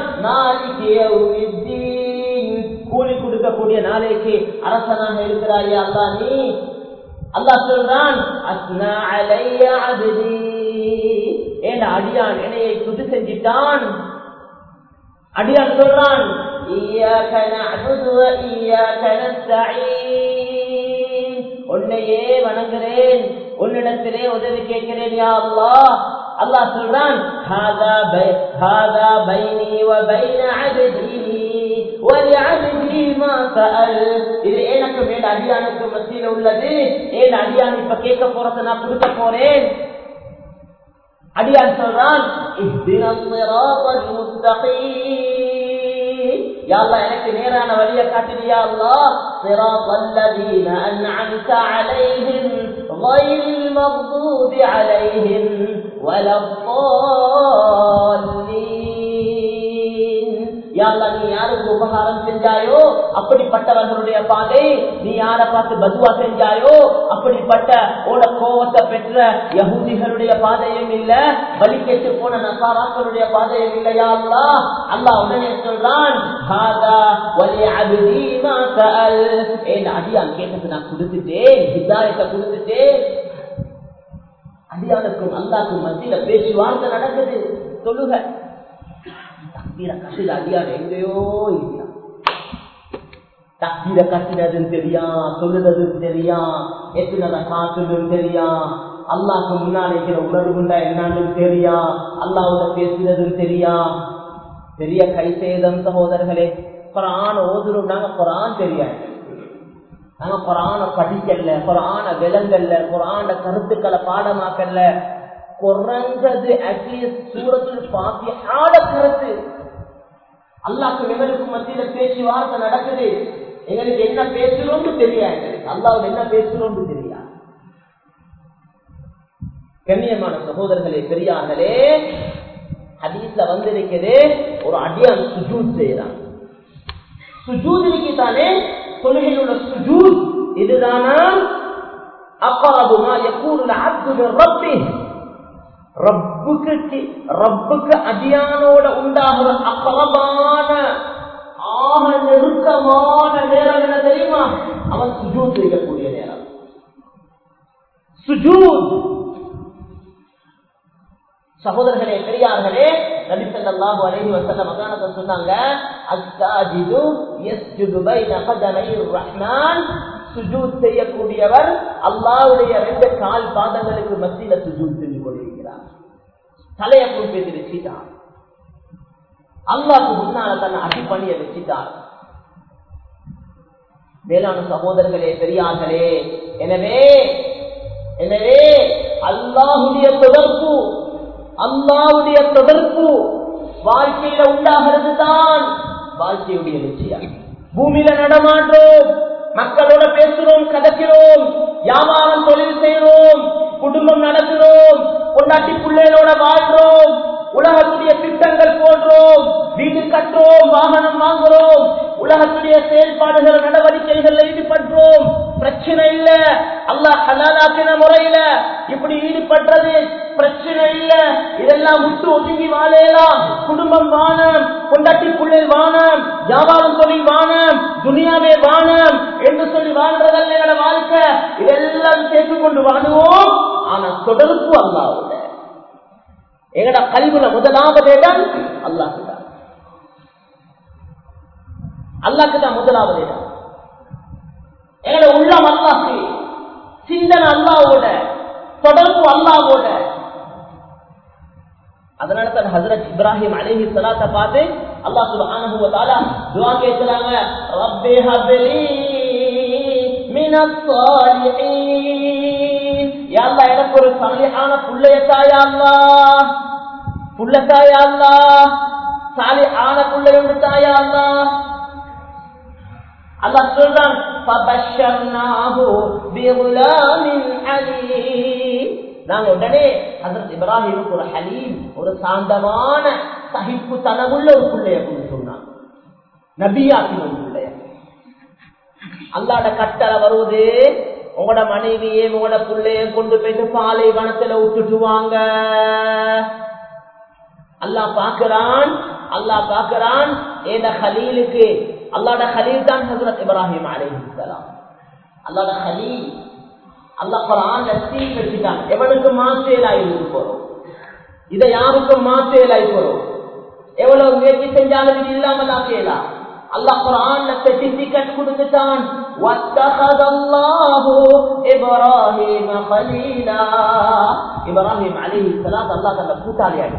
கூலி கொடுக்கக்கூடிய நாளைக்கு அரசனாக இருக்கிறாய் அல்லாஹ் நீ. அல்லாஹ் சொல்றான் அஸ்னா அலைய அப்தி, என்ற அடியான் என்னைய துதி செஞ்சிட்டான். அடியான் சொல்றான் இய்யாக நஅ்புது வ இய்யாக நஸ்தஈன், உன்னையே வணங்குறேன், உன்னிடத்திலே உதவி கேட்கிறேன் யா அல்லாஹ். அல்லாஹ் சொல்றான் ஹாதா பை ஹாதா பைனி வ பைன அப்தி வ லிஅப்தி மா சஅல், இது எனக்கு மேல அடியானுக்கு மத்தியில உள்ளது, ஏன் அடியான் இப்ப கேட்க போறத நான் கொடுக்க போறேன். அடியான் சொல்றான் இஹ்தினஸ் ஸிராத்தல் முஸ்தகீம், யா அல்லாஹ் எனக்கு நேரான வழியை காட்டு யா அல்லாஹ். ஸிராத்தல் லதீன அன்அம்த அலைஹிம் கைரில் மக்தூபி அலைஹிம் வலல்லாலீன், யா அல்லாஹ் நீ யாருக்கு உபகாரம் செஞ்சாயோ அப்படிப்பட்டவர்களுடைய பாதை, நீ யாரை பார்த்து பதுவா செஞ்சாயோ அப்படிப்பட்ட ஓட கோவத்தை பெற்ற யஹூதிகளுடைய பாதையும் இல்ல, வழி கேட்டு போன நசாராக்களுடைய பாதையும் இல்ல யா அல்லாஹ். அல்லாஹ் உடனே சொல்றான் ஹாதா வலி அப்தி மா சஅல், ஏன் அடியான் கேட்டது நான் கொடுத்துட்டேன், ஹிதாயத்தை கொடுத்துட்டேன். அடியானுக்கும் அல்லாஹ்க்கும் மத்தியில பேச்சுவார்த்தை நடக்குது. சொல்லுக தக்பீர கட்டிட அடியான் எங்கேயோ இருக்கிறான், தக்பீர கட்டினதுன்னு தெரியா, சொல்லுறதுன்னு தெரியா, எத்தனை காத்துன்னு தெரியா, அல்லாஹ்க்கு முன்னாடி இருக்கிற உணர்வுண்டா என்னன்னு தெரியா, அல்லாஹ்வோட பேசுறதுன்னு தெரியா. பெரிய கை சேதம் சகோதரர்களே. குர்ஆன் ஓதுறோம், நாங்க குர்ஆன் தெரியாது, நாங்க குர்ஆன படிக்கல, குர்ஆன விளங்கல்ல, குர்ஆன கருத்துக்களை பாடமாக்கல. குறைஞ்சது அட்லீஸ்ட் சூரத்துல் ஃபாத்திஹாட கருத்து அல்லாஹ்க்கு எங்களுக்கு மத்தியில பேச்சுவார்த்தை நடக்குது. எங்களுக்கு என்ன பேசுறோம்னு தெரியாது, அல்லாஹ் என்ன பேசுறோம்னு தெரியாது. கண்ணியமான சகோதரர்களே பெரியார்களே, ஹதீஸ்ல வந்திருக்கிறது ஒரு அடியான் சுஜூத் செய்யறான். சுஜூத் இருக்குதானே தொழுகையில் உள்ள சுஜூத், இதுதானா அக்ரபு மா யகூனுல் அப்து பிர்ரப்பிஹ், ரப்புக்கு ரப்புக்கு அடியானோட உண்டாகிற அக்ரபான ஆக நெருக்கமான நேரம் என்ன தெரியுமா? அவன் சுஜூத் செய்யக்கூடிய நேரம். சுஜூத் சகோதரர்களே பெரியார்களே, நபி ஸல்லல்லாஹு அலைஹி வஸல்லம் அதானத சொன்னாங்க அஸ்ஸாஜிது யஸ்ஜுது பைன கதமைர் ரஹ்மான், சுஜூத் செய்யக்கூடியவர் அல்லாஹ்வுடைய இரண்டு கால் பாதங்களுக்கு மத்தியில சுஜூத் செய்து கொண்டிருக்கிறார். தலையை குறிப்பிட்டு வச்சிட்டார், அல்லாஹ்வுக்கு முன்னால தன்னை அடிபணிய வச்சிட்டார். மேலான சகோதரர்களே பெரியார்களே, எனவே எனவே அல்லாஹ்வுடைய தொடர்பு அல்லாஹ்வுடைய தொடர்பு வாழ்க்கையில உண்டாகிறது தான் வாழ்க்கையுடைய லட்சியம். பூமியில நடமாடுறோம், மக்களோட பேசுறோம், கதைக்கிறோம், வியாபாரம் தொழில் செய்யறோம், குடும்பம் நடத்துறோம், பொண்டாட்டி பிள்ளைகளோட வாழ்றோம், உலகத்துடைய திட்டங்கள் போடுறோம், வீடு கட்டுறோம், வாகனம் வாங்குறோம், உலகத்துடைய செயல்பாடுகள் நடவடிக்கைகள் ஈடுபடுறோம். பிரச்சனை இல்ல, அல்லாஹ் ஹலாலாக்கின முறையில இப்படி ஈடுபடுறது பிரச்சனை இல்ல. இதெல்லாம் விட்டு ஒதுங்கி வாழலாம். குடும்பம் வானம், பொண்டாட்டி பிள்ளை வானம், வியாபாரம் தொழில் வானம், துனியாவே வானம் என்று சொல்லி வாழ்றதல்ல எங்களோட வாழ்க்கை. இதெல்லாம் சேர்த்துக்கொண்டு வாழுவோம். ஆனா தொடர்பு அல்லாஹ்வோட. எங்கட கல்வில முதலாவது இடம் அல்லாஹ் தான். அல்லாஹ்க்கு தான் முதலாவது இடம். எங்கட உள்ளம் அல்லாஹ்க்கு, சிந்தனை அல்லாஹ்வோட, தொடர்பு அல்லாஹ்வோட. அதனால தான் ஹஜ்ரத் இப்ராஹிம் அலைஹி ஸலாத்தை பார்த்து அல்லாஹ் சுப்ஹானஹு வ தஆலா துஆ கேக்குறாங்க, ரப்பி ஹப்லி மினஸ் ஸாலிஹீன், யா அல்லாஹ் எனக்கு ஒரு சாலிஹான புள்ளைய தாயா அல்லாஹ், புள்ள தாயா அல்லாஹ், சாலிஹான புள்ளைய தாயா அல்லாஹ். அல்லாஹ் சொல்றான் ஃபபஷர்னாஹு பிகுலாமின் ஹலீம், நாங்க உடனே ஹஜ்ரத் இப்ராஹிமுக்கு ஒரு ஹலீம், ஒரு சாந்தமான சகிப்பு தனமுள்ள ஒரு பிள்ளைய கொண்டு சொன்னாங்க. நபியாக்கின ஒரு பிள்ளைய. அல்லாஹ்ட கட்டளை வருவது, உங்களோட மனைவியே உங்களோட பிள்ளைய கொண்டு போயிட்டு பாலைவனத்துல விட்டுட்டு வாங்க. அல்லாஹ் பாக்குறான், அல்லாஹ் பாக்குறான். ஏத ஹலீலுக்கு, அல்லாஹ்ட ஹலீல் தான் ஹஜ்ரத் இப்ராஹிம் அலைஹிஸ்ஸலாம். அல்லாஹ்ட ஹலீல் அல்லாஹ் குர்ஆன்ல சீல் வச்சிட்டான். எவனுக்கு மாற்றேலாய் இருக்கு போறோம், இதை யாருக்கும் மாற்றேலாய் போறோம். எவ்வளவு முயற்சி செஞ்சாலும் இது இல்லாமல் ஆக்கலாம். அல்லாஹ் குர்ஆன்ல சர்டிபிகேட் கொடுத்துட்டான். வத்தகதல்லாஹு இப்ராஹீம கலீலா. இப்ராஹிம் அலைஹிஸ்ஸலாம் அல்லாஹ் தன்னை கூட்டாளியாக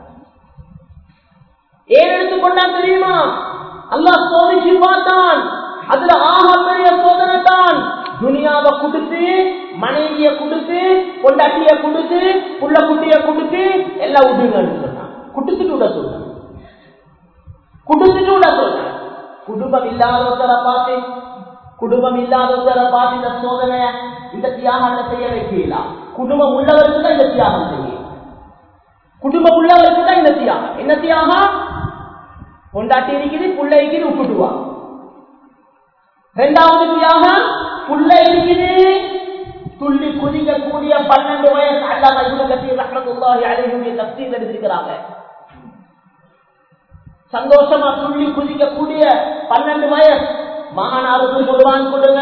ஏன் எடுத்துக்கொண்டான் தெரியுமா? அல்லாஹ் சோதிச்சு பார்த்தான். அதுல ஆக பெரிய சோதனை தான். துனியாவை கொடுத்து, மனைவிய கொடுத்து, பொண்டாட்டிய கொடுத்து, புள்ள குட்டிய கொடுத்து எல்லாம் விடுங்கன்னு சொன்னான். குடுத்துட்டு விட சொன்னான், குடுத்துட்டு விட சொன்னான். குடும்பம் இல்லாதவரை பார்த்து, குடும்பம் இல்லாதவரை பார்த்து இந்த சோதனை, இந்த தியாகத்தை செய்ய வைக்கலாம். குடும்பம் உள்ளவருக்கு தான் இந்த தியாகம் செய்யும். குடும்பம் உள்ளவருக்கு தான் இந்த தியாகம். என்ன தியாகம்? பொண்டாட்டி இருக்குது, புள்ள இருக்குது, விட்டுடுவா. இரண்டாவது தியாகம், புள்ள இருக்குது, துள்ளி குதிக்கக்கூடிய பன்னெண்டு வயசு அல்லாஹ் இப்னு கஸீர் ரஹ்மத்துல்லாஹி அலைஹி தஃசீர் எழுதியிருக்கிறாங்க. சந்தோஷமா துள்ளி குதிக்கக்கூடிய பன்னெண்டு வயசு மகனாருக்கு குர்பான் கொடுங்க,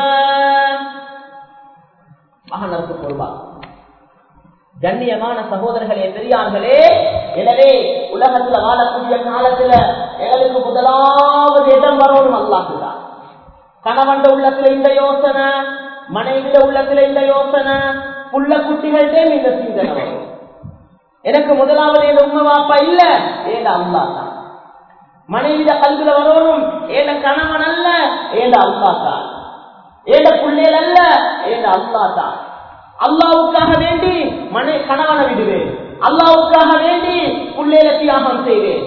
மகனாருக்கு குர்பான். கண்ணியமான சகோதரர்களே, பெரியார்களே, எனவே உலகத்துல வாழக்கூடிய காலத்துல எங்களுக்கு முதலாவது இடம் வரணும் அல்லாஹ் தான். கணவன் உள்ளத்துல இந்த யோசனை, மனைவிட உள்ளத்துல இந்த யோசனை, புள்ள குட்டிகள்டே இந்த சிந்தனை வரும். எனக்கு முதலாவது என் உண்மை வாப்பா இல்ல, ஏத அல்லாஹ் தான். மனைவிட கல்வில வரணும், ஏத கணவன் அல்ல, ஏத அல்லாஹ் தான். ஏத பிள்ளைகள் அல்ல, ஏத அல்லாஹ் தான். அல்லாவுக்காக வேண்டி மனை கணவனை விடுவேன், அல்லாவுக்காக வேண்டி பிள்ளைகளை தியாகம் செய்வேன்.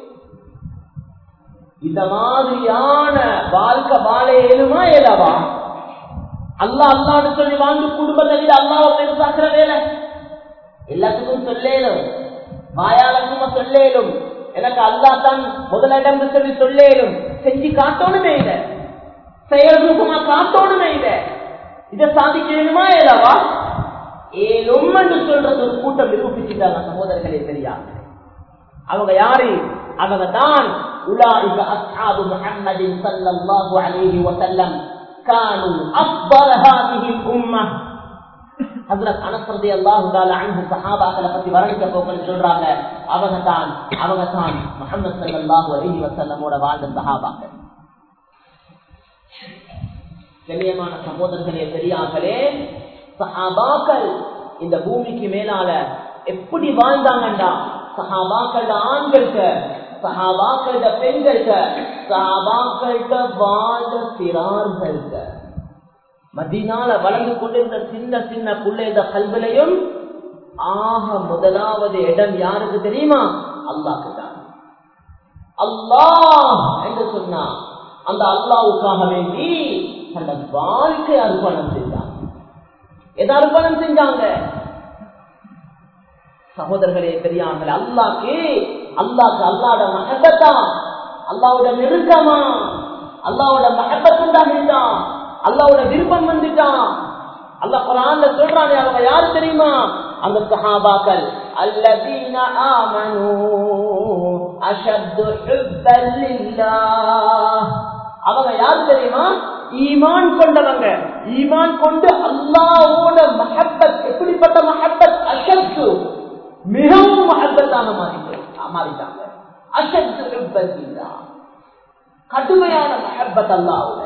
இந்த மாதிரியான வாழ்க்கை வாழ ஏழுமா ஏலவா? அல்லா அல்லான்னு சொல்லி வாழ்ந்து குடும்பத்தை விட அல்லாவை பெருசாக்குற வேலை எல்லாத்துக்கும் சொல்லேலும், வாயாளக்குமா சொல்லேலும், எனக்கு அல்லா தான் முதலிடம் சொல்லி சொல்லேலும், செஞ்சு காட்டோணுமே இல்லை, செயல் ரூபமா காட்டோணுமே இல்லை. இதை சாதிக்கணுமா ஏலவா? ஏழும் என்று சொல்றது ஒரு கூட்டம் நிரூபிச்சுட்டாங்க சகோதரர்களே. தெரியாது அவங்க யாரு? அவங்க தான் உலாயிக அஸ்ஹாபு முஹம்மதின் ஸல்லல்லாஹு அலைஹி வஸல்லம் கானூ அஃضل ஹாதிஹி உம்மஹ். ஹஜ்ரத் அனஸ் ரலியல்லாஹு தஆலா அன்ஹு சஹாபாக்களை பத்தி வர்ணிக்க போகல சொல்றாங்க, அவங்க தான் அவங்க தான் முஹம்மது ஸல்லல்லாஹு அலைஹி வஸல்லமோட வாழ்ந்த சஹாபாக்கள். கண்ணியமான சகோதரர்களே, பெரியார்களே, சஹாபாக்கள் இந்த பூமிக்கு மேலால எப்படி வாழ்ந்தாங்கண்டா, சஹாபாக்கள ஆண்கள்க, சஹாபாக்கள பெண்கள்க, சஹாபாக்கள வாழ்ந்த சிறார்கள்க, மதீனால வளர்ந்து கொண்டிருந்த சின்ன சின்ன பிள்ளைத கல்விலையும் ஆக முதலாவது இடம் யாருக்கு தெரியுமா? அல்லாஹ்க்கு தான். அல்லாஹ் என்று சொன்னா அந்த அல்லாஹ்வுக்காக வேண்டி அந்த வாழ்க்கை அர்ப்பணம் செஞ்சாங்க. எதை அர்ப்பணம் செஞ்சாங்க? சகோதரர்களே, பெரியார்கள், அல்லாஹ்க்கு அல்லாஹ்க்கு அல்லாஹ்வோட மஹப்பத்தா, அல்லாஹ்வோட நெருக்கமா, அல்லாஹ்வோட மஹப்பத் உண்டாகிட்டான், அல்லாஹ்வோட விருப்பம் வந்துட்டான். அல்லாஹ் குர்ஆன்ல சொல்றானே, அவங்க யாரு தெரியுமா? அந்த சஹாபாக்கள். அல்லதீன ஆமனூ அஷத்து ஹுப்பல் லில்லாஹ். அவங்க யாரு தெரியுமா? ஈமான் கொண்டவங்க. ஈமான் கொண்டு அல்லாஹ்வோட மஹப்பத், எப்படிப்பட்ட மஹப்பத்? அஷத்து, மிகவும் மஹப்பத்தான மாறிட்டாங்க. அஷத்து ஹுப்பல் லில்லாஹ், கடுமையான மஹப்பத் அல்லாஹ்வோட.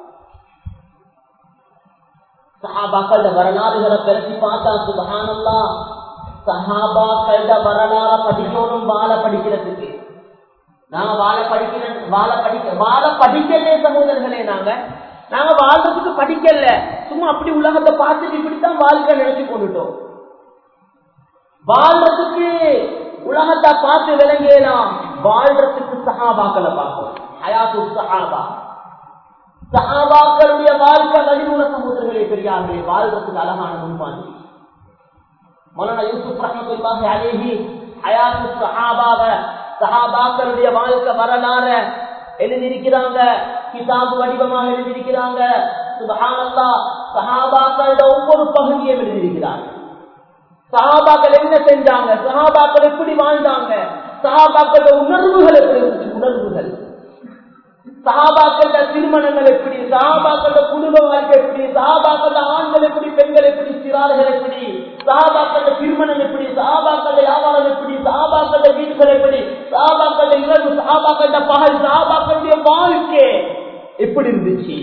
சஹாபாக்கள வரலாறுகளை பெருசி பார்த்தா சுப்ஹானல்லாஹ், சஹாபாக்கள வரலாறு படிக்கணும் வாழ படிக்கிறதுக்கு. நாங்க வாழ படிக்கிற வாழ படிக்க வாழ படிக்கலே சகோதரர்களே, நாங்க நாங்க வாழ்றதுக்கு படிக்கல, சும்மா அப்படி உலகத்தை பார்த்துட்டு இப்படித்தான் வாழ்க்கை நினைச்சு கொண்டுட்டோம். வாழ்றதுக்கு உலகத்தை பார்த்து விளங்கலாம், வாழ்றதுக்கு சஹாபாக்களை பார்க்கணும். ஹயாத்து சஹாபா, சஹாபாக்களுடைய வாழ்க்கை வழிமுறை சகோதரர்களே, பெரியார்களே, வாழ்றதுக்கு அழகான முன்மாதிரி. மௌலானா யூசுப் ரஹ்மத்துல்லாஹி அலைஹி ஹயாத்து சஹாபாவ, சஹாபாக்களுடைய வாழ்க்கை வரலாற எழுதியிருக்கிறாங்க, கிதாபு வடிவமாக எழுதியிருக்கிறாங்க. சுப்ஹானல்லாஹ் சஹாபாக்களோட ஒவ்வொரு பகுதியை எழுதியிருக்கிறார்கள். சஹாபாக்கள் என்ன செஞ்சாங்க, சஹாபாக்கள் எப்படி வாழ்ந்தாங்க, சஹாபாக்களோட உணர்வுகள் எப்படி இருந்துச்சு, உணர்வுகள் சஹாபாக்களோட திருமணங்கள் எப்படி, சஹாபாக்களோட குடும்ப வாழ்க்கை எப்படி, சஹாபாக்களோட ஆண்கள் எப்படி, பெண்கள் எப்படி, சிறார்கள் எப்படி, சஹாபாக்களோட திருமணம் எப்படி, சஹாபாக்களோட வியாபாரம் எப்படி, சஹாபாக்களோட வீடுகள் எப்படி, சஹாபாக்களோட இரவு, சஹாபாக்களோட பகல், சஹாபாக்களுடைய வாழ்க்கை எப்படி இருந்துச்சு.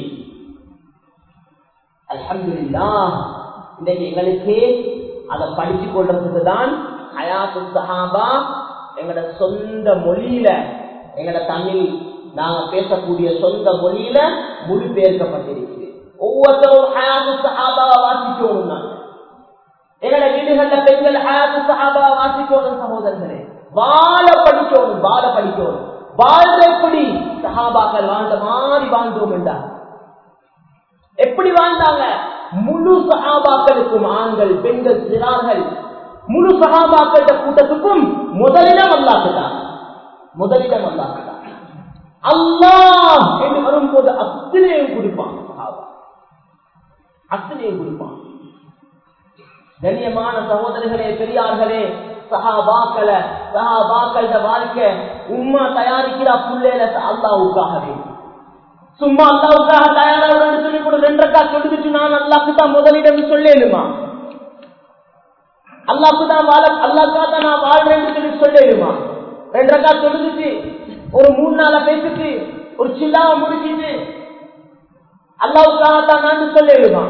அல்ஹம்துலில்லாஹ் இன்னைக்கு எங்களுக்கு அதை படிச்சு கொள்றதுக்கு தான் ஹயாத்து சஹாபா எங்களோட சொந்த மொழியில, எங்களோட தமிழ் நாங்க பேசக்கூடிய சொந்த மொழியில மொழிபெயர்க்கப்பட்டிருக்கு. ஒவ்வொருத்தரும் ஹயாத்து சஹாபாவை வாசிக்கணும். நாங்க எங்களோட வீடுகள்ல பெண்கள் ஹயாத்து சஹாபாவை வாசிக்கணும். சகோதரர்களே, வாழ படிக்கணும், வாழ படிக்கணும். வாழ்ந்த எப்படி சஹாபாக்கள் வாழ்ந்த மாதிரி வாழ்ந்தோம் என்றார். எப்படி வாழ்ந்தாங்க? முழு சஹாபாக்களுக்கும், ஆண்கள் பெண்கள் சிறார்கள், முழு சஹாபாக்கள கூட்டத்துக்கும் முதலிடம் அல்லாஹ்தான், முதலிடம் அல்லாஹ்தான். அல்லாஹ் என்று வரும்போது அத்தனையும் கொடுப்பான், சஹாபா அத்தனையும் கொடுப்பான். கண்ணியமான சகோதரர்களே, பெரியார்களே, சஹாபாக்கள சஹாபாக்கள வாழ்க்கை உம்மா தயாரிக்கிறா புள்ளையில அல்லாஹ்வுக்காகவே. சும்மா அல்லாஹ்வுக்காக தயாராக சொல்லி கூட ரெண்டு ரக்கா சொல்லிட்டு நான் அல்லாஹ்க்கு தான் முதலிடம் சொல்லேனுமா, அல்லாஹ்க்கு தான் வாழ அல்லாஹ்க்காக தான் நான் வாழ்றேன்னு சொல்லி சொல்லேனுமா? ரெண்டு ரக்கா சொல்லிட்டு ஒரு மூணு நாள பேசிட்டு ஒரு சில்லாவை முடிச்சிட்டு அல்லாஹ்வுக்காக தான் நான் சொல்லேனுமா?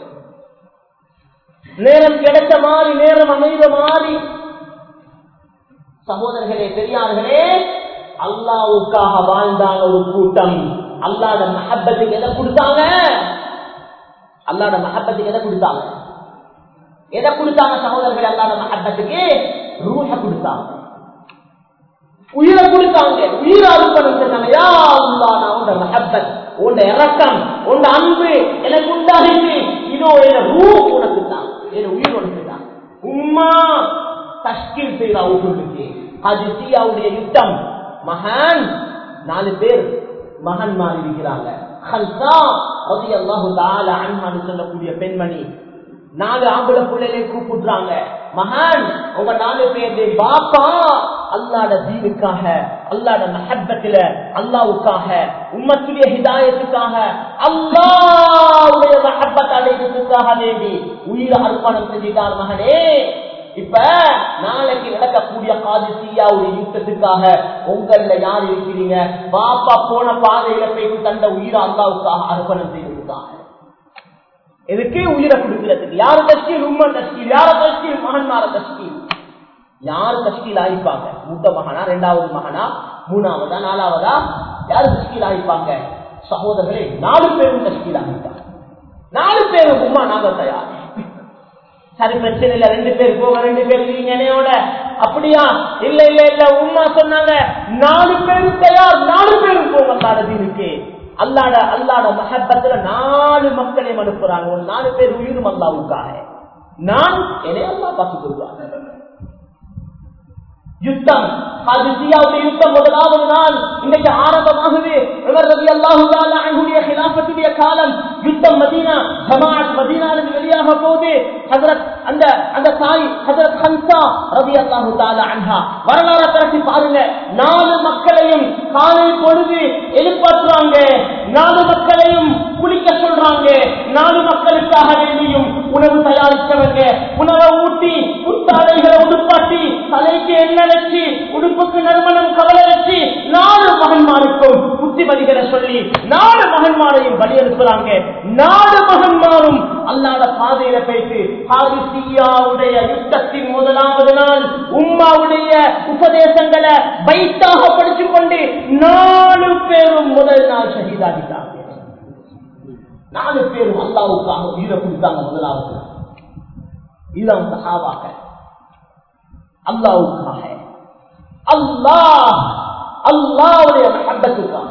நேரம் கிடைச்ச மாதிரி, நேரம் அமைந்த மாதிரி. சகோதரர்களே, பெரியார்களே, அல்லாஹ்வுக்காக வாழ்ந்தாங்க ஒரு கூட்டம். அல்லாஹ்வுடைய மஹப்பத்துக்கு எதை கொடுத்தாங்க? அல்லாஹ்வுடைய மஹப்பத்துக்கு எதை கொடுத்தாங்க? எதை கொடுத்தாங்க சகோதரர்களே? அல்லாஹ்வுடைய மஹப்பத்துக்கு ரூஹ கொடுத்தாங்க, உயிரை கொடுத்தாங்க, உயிரை அர்ப்பணம் செஞ்சாங்க. யா அல்லாஹ், நான் உன்னுடைய மஹப்பத், உன்னுடைய இரக்கம், உன்னுடைய அன்பு எனக்கு உண்டாகிட்டு, இதோ என் ரூஹ் உனக்கு தான், என் உயிர் உனக்கு தான். உம்மா தஷ்கீல் செய்யறா ஊருக்கு. ஹஜ்ஜியாவுடைய யுத்தம், மகான் நாலு பேர் மகன் மாறி இருக்கிறாங்க. ஹல்சா ரலியல்லாஹு தஆலா அன்ஹா சொல்லக்கூடிய பெண்மணி நாலு ஆம்பளை பிள்ளைகளை கூப்பிடுறாங்க. மகான், உங்க நாலு பேருடைய பாப்பா அல்லாஹ்வுடைய தீனுக்காக, அல்லாஹ்வுடைய மஹப்பத்தில, அல்லாஹ்வுக்காக, உம்மத்துடைய ஹிதாயத்துக்காக, அல்லாஹ்வுடைய மஹப்பத் அடைவதற்காக வேண்டி உயிரை அர்ப்பணம் செஞ்சிட்டார். மகனே, இப்ப நாளைக்கு நடக்கக்கூடிய காதிசியாவுடைய யுத்தத்துக்காக உங்கள யார் இருக்கிறீங்க? பாப்பா போன பாதையில போய் தந்த உயிரை அல்லாஹ்வுக்காக அர்ப்பணம் செய்வதற்காக. எதுக்கே உயிரை கொடுக்கிறதுக்கு? யாரு தஷ்கீல்? உம்ம தஷ்கீல். யார தஷ்கீல்? மகன்மார தஷ்கீல். யாரு தஷ்கீல் ஆயிப்பாங்க? மூத்த மகனா, இரண்டாவது மகனா, மூணாவதா, நாலாவதா? யாரு தஷ்கீல் ஆயிப்பாங்க? சகோதரர்களே, நாலு பேரும் தஷ்கீல் ஆகிட்டாங்க. நாலு பேரும் உம்மா நாங்க தயார். சரி, பிரச்சனை இல்ல, ரெண்டு பேர் போக, ரெண்டு பேர் என்னையோட. அப்படியா? இல்ல இல்ல இல்ல, உம்மா சொன்னாங்க நாலு பேரும் தயார், நாலு பேரும் போக அல்லாஹ்வுக்கு. அல்லாஹ்ட அல்லாஹ்ட மஹப்பத்துல நாலு மக்களை அனுப்புறாங்க. ஒரு நாலு பேர் உயிரும் அல்லாஹ்வுக்காக. நான் என்னை அல்லாஹ் பார்த்துக் கொள்வாங்க. யுத்தம், காதிசியாவுடைய யுத்தம் முதலாவது நாள் இன்னைக்கு ஆரம்பமாகுது. உமர் ரலியல்லாஹு தஆலா அன்ஹுடைய খিলাফத்துடைய காலம். யுத்தம் மதீனா, ஜமாஅத் மதீனாவிலிருந்து வெளியாக போகுது. ஹஜ்ரத் அந்த அந்த தாய் ஹஜ்ரத் ஹன்சா ரலியல்லாஹு தஆலா அன்ஹா வரலாறு பற்றி பாருங்க. நாலு மக்களையும் காலை பொழுது எழுப்பாற்றுறாங்க, நாலு மக்களையும் குளிக்க சொல்றாங்க, நாலு மக்களுக்காக வேண்டியும் உணவு தயாரிச்சவங்க, உணவை ஊட்டி புத்தாடைகளை உடுப்பாட்டி தலைக்கு எண்ணெய் வச்சு உடுப்புக்கு நறுமணம் கவலை வச்சு நாலு மகன்மாருக்கும் புத்திமதிகளை சொல்லி நாலு மகன்மாரையும் பலி அனுப்புறாங்க. நாலு மகன்மாரும் அல்லாஹ்வுடைய பாதையில போயிட்டு காதிசியாவுடைய யுத்தத்தின் முதலாவது நாள் உம்மாவுடைய உபதேசங்களை பைத்தாக படிச்சுக் கொண்டு நாலு பேரும் முதல் நாள் ஷஹீதாகிட்டாங்க. நாலு பேரும் அல்லாஹ்வுக்காக உயிரை கொடுத்தாங்க. முதலாவது இதுதான் சஹாபாக்கள். அல்லாஹ்வுக்காக, அல்லாஹ் அல்லாஹ்வுடைய மஹப்பத்துக்காக.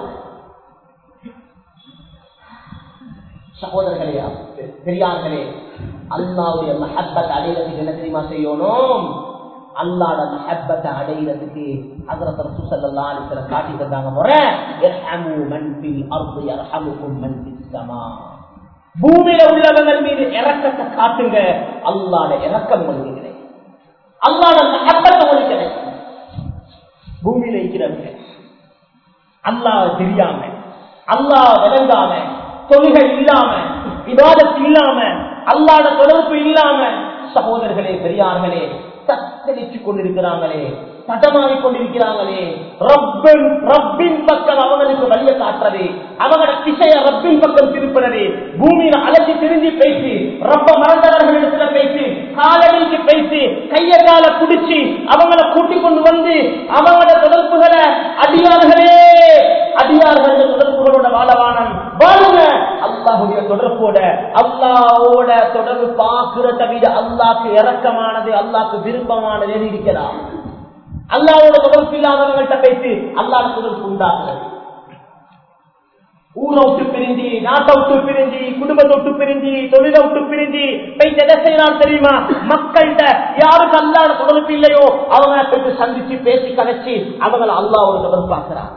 சகோதரர்களே, பெரியார்களே, அல்லாஹ்வுடைய மஹப்பத் அடையிறதுக்கு என்ன தெரியுமா செய்யணும்? அல்லாஹ்வுடைய மஹப்பத்தை அடையிறதுக்கு ஹஜ்ரத் ரசூல் ஸல்லல்லாஹு அலைஹி வஸல்லம் காட்டி தந்தாங்க முறை. இர்ஹமு மன் ஃபில் அர்தி யர்ஹமுக்கும் மன் ஃபிஸ் ஸமா. பூமியில உள்ளவங்கள் மீது இறக்கத்தை காட்டுங்க, அல்லாஹ்வுடைய இரக்கம் உங்களுக்கு கிடைக்கும், அல்லாஹ்வுடைய மஹப்பத் உங்களுக்கு கிடைக்கும். பூமியில இருக்கிறவங்க அல்லாஹ் தெரியாம, அல்லாஹ் விளங்காம, தொழுகை இல்லாம, இபாதத் இல்லாம, அல்லாஹ்வுடைய தொடர்பு இல்லாம சகோதரர்களே பெரியார்களே தத்தளித்துக் கொண்டிருக்கிறாங்களே, தடமாறிக் கொண்டிருக்கிறாங்களே. ரப்பின் ரப்பின் பக்கம் அவங்களுக்கு வழிய காட்டுறது, அவங்களோட திசைய ரப்பின் பக்கம் திருப்புறது, பூமியில அழைச்சி திரும்பி பேசி ரப்ப மறந்தவர்களிடத்துல பேசி காலடிக்கு பேசி கைய கால குடிச்சு அவங்கள கூட்டிக் கொண்டு வந்து அவங்களோட தொடர்புகளை அடியார்களே அடியார்கள் தொடர்புகளோட வாழவானம் வாழுங்க. அல்லாஹுடைய தொடர்போட அல்லாஹ்வோட தொடர்பு பார்க்கிறத விட அல்லாஹ்க்கு இரக்கமானது, அல்லாஹ்க்கு விருப்பமானது எது இருக்கலாம்? அல்லாஹ்வோட தொடர்பு இல்லாதவங்கள்ட்ட பேசி அல்லாஹ்வோட தொடர்பு உண்டாக்குறது. ஊரை விட்டு பிரிஞ்சு, நாட்டை விட்டு பிரிஞ்சு, குடும்பத்தை விட்டு பிரிஞ்சு, தொழிலை விட்டு பிரிஞ்சு போய் எதை செய்யலாம் தெரியுமா? மக்கள்கிட்ட யாருக்கு அல்லாஹ்வோட தொடர்பு இல்லையோ அவங்க போயிட்டு சந்திச்சு பேசி கலைச்சு அவங்களை அல்லாஹ்வோட தொடர்பு பார்க்கிறாங்க.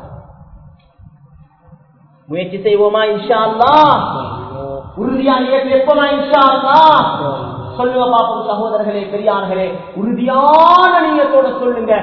முயற்சி செய்வோமா இன்ஷா அல்லாஹ்? உறுதியான ஏற்று எப்பமா இன்ஷா அல்லாஹ்? சொல்லுங்க பாப்போம் சகோதரர்களே பெரியார்களே, உறுதியான நீயத்தோட சொல்லுங்க.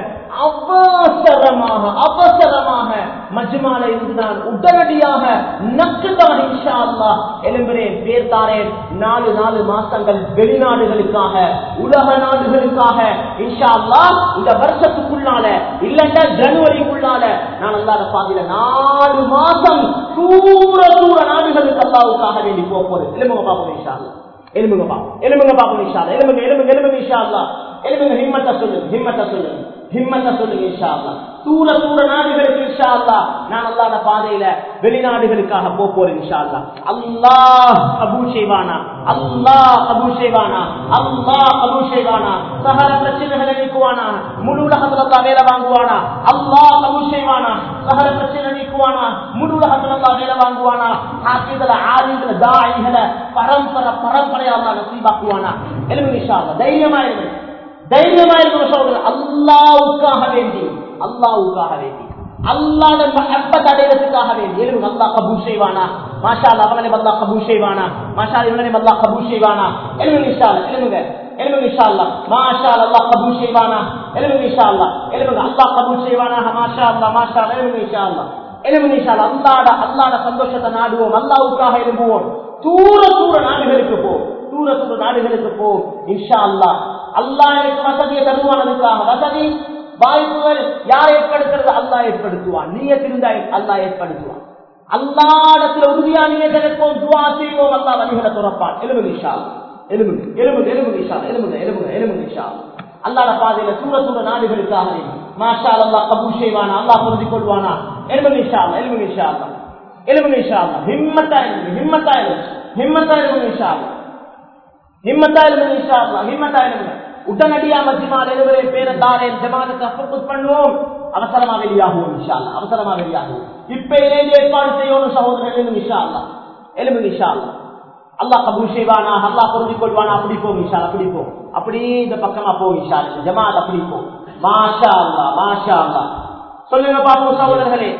அவசரமாக அவசரமாக மஜ்மால இருந்துதான் உடனடியாக நக்குதான் இன்ஷா அல்லாஹ் எழும்புறேன், பேர் தாரேன். நாலு நாலு மாசங்கள் வெளிநாடுகளுக்காக, உலக நாடுகளுக்காக இன்ஷா அல்லாஹ் இந்த வருஷத்துக்குள்ளால இல்லன்னா ஜனவரிக்குள்ளால நான் அல்லாஹ்வுடைய பாதையில நாலு மாசம் தூர தூர நாடுகளுக்கு அல்லாஹ்வுக்காக வேண்டி போக போறேன். எழும்புங்க பாப்போம் இன்ஷா அல்லாஹ். எலும்புங்க பாப்போம், எலும்புங்க பாப்போம் இன்ஷா அல்லாஹ். எலும்புங்க எலும்புங்க எலும்புங்க இன்ஷா அல்லாஹ். எலும்புங்க ஹிம்மத்தை சொல்லுங்க, ஹிம்மத்தை சொல்லுங்க, ஹிம்மத்தை சொல்லுங்க இன்ஷா அல்லாஹ். தூர தூர நாடுகளுக்கு இன்ஷா அல்லாஹ் நான் அல்லாஹ்வுடைய பாதையில வெளிநாடுகளுக்காக போக போறேன் இன்ஷா அல்லாஹ். அல்லாஹ் கபூல் செய்வானா, அல்லாஹ் கபூல் செய்வானா, அல்லாஹ் கபூல் செய்வானா. சகல பிரச்சனைகளை நீக்குவானா, முழு உலகத்துல அல்லாஹ் வேலை வாங்குவானா, அல்லாஹ் கபூல் செய்வானா. சகல பிரச்சனை நீக்குவானா, முழு உலகத்துல அல்லாஹ் வேலை வாங்குவானா. ஹாஃபிஸ்கள, ஆலிம்கள, தாயிகள பரம்பரை பரம்பரையா அல்லாஹ் நசீபாக்குவானா. எழுதுங்க இன்ஷா அல்லாஹ். தைரியமா இருங்க, தைரியமா இருக்க சொல்றது. அல்லாஹ்வுக்காக வேண்டி, அல்லாஹ்வுக்காக வேண்டி, அல்லாஹ்வுடைய மஹப்பத் அடையறதுக்காக வேண்டி எழுதுங்க. அல்லாஹ் கபூல் செய்வானா. மாஷா அல்லாஹ் அவங்களே அல்லாஹ் கபூல் செய்வானா. மாஷா அல்லாஹ் இவங்களே அல்லாஹ் கபூல் செய்வானா. எழுதுங்க இன்ஷா அல்லாஹ். எழுதுங்க எழுதுங்க இன்ஷா அல்லாஹ். மாஷா அல்லாஹ் அல்லாஹ் கபூல் செய்வானா. எழுதுங்க இன்ஷா அல்லாஹ். எழுதுங்க அல்லாஹ் கபூல் செய்வானா. மாஷா அல்லாஹ் மாஷா அல்லாஹ். எழுதுங்க இன்ஷா அல்லாஹ். எழுதுங்க இன்ஷா அல்லாஹ். அல்லாஹ்வுடைய அல்லாஹ்வுடைய சந்தோஷத்தை நாடுவோம், அல்லாஹ்வுக்காக எழும்புவோம். தூர தூர நாடுகளுக்கு போ, தூர தூர நாடுகளுக்கு போ இன்ஷா அல்லாஹ். அல்லாஹ் எனக்கு வசதியை தருவானதுக்காக வசதி வாய்ப்புகள் யார் ஏற்படுத்துறது? அல்லாஹ் ஏற்படுத்துவான். நீயத் இருந்தா அல்லாஹ் ஏற்படுத்துவான். அல்லாஹ்விடத்தில் உறுதியா நீயத் எடுப்போம், துஆ செய்வோம், அல்லாஹ் வழிகளை துறப்பான். எழுபது இன்ஷா அல்லாஹ். எழுபது எழுபது எழுபது இன்ஷா அல்லாஹ். எழுபது எழுபது எழுபது இன்ஷா அல்லாஹ். அல்லாஹ்வுடைய பாதையில தூர தூர நாடுகளுக்காக மாஷா அல்லாஹ் கபூல் செய்வானா, அல்லாஹ் பொருந்தி கொள்வானா. எழுபது இன்ஷா அல்லாஹ். எழுபது இன்ஷா அல்லாஹ். எழுபது இன்ஷா அல்லாஹ். ஹிம்மத்தா எழுபது, ஹிம்மத்தா எழுபது, ஹிம்மத்தா எழுபது இன்ஷா அல்லாஹ். ஹிம்மத்தா எழுபது இன்ஷா அல்லாஹ். ஹிம்மத்தா எழுபது. உடனடியா மஜ்மால் எழுபது பேரை தாரேன் ஜமாஅத்தை ஃபுர்கத் பண்ணுவோம். அவசரமா வெளியாகுவோம் இன்ஷா அல்லாஹ். அவசரமா வெளியாகுவோம். இப்ப இணைந்து ஏற்பாடு செய்யணும் சகோதரர்கள் இன்ஷா அல்லாஹ். எழுபது இன்ஷா அல்லாஹ். அல்லாஹ் கபூல் செய்வானா, அல்லாஹ் பொருந்தி கொள்வானா. அப்படி போகும் இன்ஷா அல்லாஹ். அப்படி போகும், அப்படி இந்த பக்கமா போகும் இன்ஷா அல்லாஹ். ஜமாஅத் அப்படி போகும். மாஷா அல்லாஹ் மாஷா அல்லாஹ். சொல்லுங்க பாப்போம் சகோதரர்களே,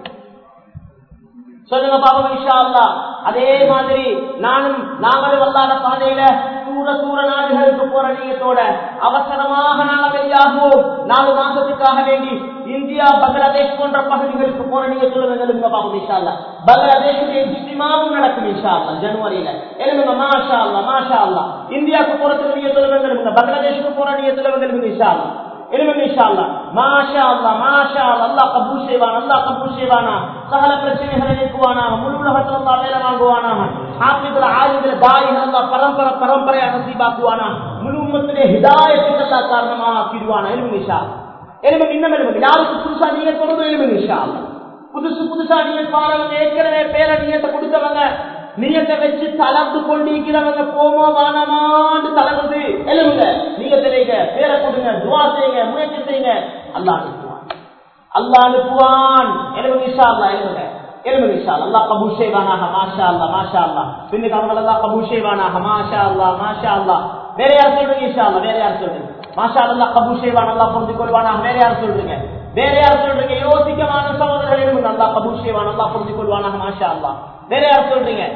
சொல்லுங்க பாப்போம் இன்ஷா அல்லாஹ். அதே மாதிரி நானும் நாங்களும் அல்லாஹ்வுடைய பாதையில தூர தூர நாடுகளுக்கு போற நீயத்தோட அவசரமாக நாங்கள் வெளியாகுவோம். நாலு மாசத்துக்காக வேண்டி இந்தியா பங்களாதேஷ் போன்ற பகுதிகளுக்கு போற நீயத்தோட எழுதுங்க பாப்போம் இன்ஷா அல்லாஹ். பங்களாதேஷுடைய இஜ்திமாவும் நடக்கும் இன்ஷா அல்லாஹ் ஜனவரியில. எழுதுங்க மாஷா அல்லாஹ் மாஷா அல்லாஹ். இந்தியாவுக்கு போறதுக்கு நீயத்தோட எழுதுங்க, பங்களாதேஷுக்கு போற நீயத்தோட எழுதுங்க இன்ஷா அல்லாஹ். எழுதுங்க இன்ஷா அல்லாஹ். மாஷா அல்லாஹ் மாஷா அல்லாஹ். அல்லாஹ் கபூல் செய்வானா, அல்லாஹ் கபூல் செய்வானா. சகல பிரச்சனைகளை நீக்குவானா, முழு உலகத்துல அல்லாஹ் வேலை வாங்குவானா. ஹாஃபிஸ்கள, ஆலிம்கள, தாயிகள அல்லாஹ் பரம்பரை பரம்பரையா நசீபாக்குவானா. முழு உம்மத்திலே ஹிதாயத்துக்கு அல்லாஹ் காரணமாக ஆக்கிடுவானா. எழுதுங்க இன்ஷா அல்லாஹ். எழுதுங்க இன்னும் எழுதுங்க. யாருக்கு புதுசா நீயத் தொடர்பு எழுதுங்க இன்ஷா அல்லாஹ். புதுசு புதுசா நீயத் பாருங்க. ஏற்கனவே பேர நீயத்தை கொடுத்தவங்க நீயத்தை வச்சு தளர்ந்து கொண்டிருக்கிறவங்க போமா வானமான்னு தளர்ந்து எழுதுங்க. நீயத்தை வைங்க, பேரை கொடுங்க, துஆ செய்யுங்க, முயற்சி செய்யுங்க. அல்லாஹ் அனுப்புவான், அல்லாஹ் அனுப்புவான். எழுதுங்க இன்ஷா அல்லாஹ். எழுதுங்க எழுதுங்க இன்ஷா அல்லாஹ். அல்லாஹ் கபூல் செய்வானாக. மாஷா அல்லாஹ் மாஷா அல்லாஹ். பின்னுக்கு அவங்க அல்லாஹ் கபூல் செய்வானாக. மாஷா அல்லாஹ் மாஷா அல்லாஹ். வேற யார் சொல்றீங்க இன்ஷா அல்லாஹ்? வேற யார் சொல்றீங்க? மாஷா அல்லாஹ் கபூல் செய்வான், அல்லாஹ் பொருந்தி கொள்வானாக. வேற யார் சொல்றீங்க? வேற யார் சொல்றீங்க? யோசிக்கமான சகோதரர்கள் எழுதுங்க. அல்லாஹ் கபூல் செய்வான், அல்லாஹ் பொருந்தி கொள்வானாக. மாஷா அல்லாஹ். வேற யார் சொல்றீங்க?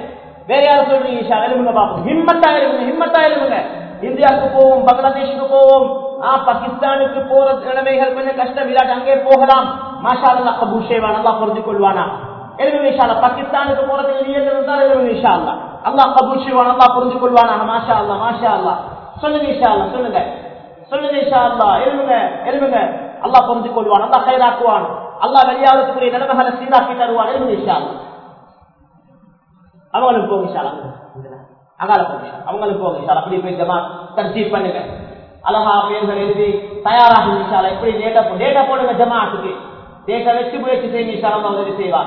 வேற யாரும் சொல்றீங்க இன்ஷா அல்லாஹ் எழுதுங்க பாப்போம். ஹிம்மத்தா எழுதுங்க, ஹிம்மத்தா எழுதுங்க. இந்தியாவுக்கு போவோம், பங்களாதேஷுக்கு போவோம், பாகிஸ்தானுக்கு போற நிலைமைகள் கொஞ்சம் கஷ்டம், இல்லாட்டி அங்கே போகலாம். மாஷா அல்லாஹ் கபூல் செய்வான், அல்லாஹ் புரிஞ்சு கொள்வானா. எழுதுங்க இன்ஷா அல்லாஹ். பாகிஸ்தானுக்கு போறதுக்கு நீங்க இருந்தால் எழுதுங்க இன்ஷா அல்லாஹ். அல்லாஹ் கபூல் செய்வான், அல்லாஹ் புரிஞ்சு கொள்வானா. மாஷா அல்லாஹ், மாஷா அல்லாஹ். சொல்லுங்க இன்ஷா அல்லாஹ், சொல்லுங்க சொல்லுங்க இன்ஷா அல்லாஹ். எழுதுங்க எழுதுங்க. அல்லாஹ் புரிஞ்சு கொள்வான், அல்லாஹ் கைராக்குவான், அல்லாஹ் வெளியாகிறதுக்குரிய நிலைமைகளை சீராக்கி தருவான். எழுதுங்க இன்ஷா அல்லாஹ். அவங்களும் போங்க இன்ஷா அல்லாஹ். அங்கால போங்க, அவங்களும் போங்க இன்ஷா அல்லாஹ். அப்படி போய் ஜமாத் தர்ஜீப் பண்ணுங்க. அழகா பேர்கள் எழுதி தயாராக இன்ஷா அல்லாஹ். எப்படி டேட்டா டேட்டா போடுங்க ஜமாத்துக்கு. டேட்டா வச்சு முயற்சி செய்யுங்க இன்ஷா அல்லாஹ், உதவி செய்வார்.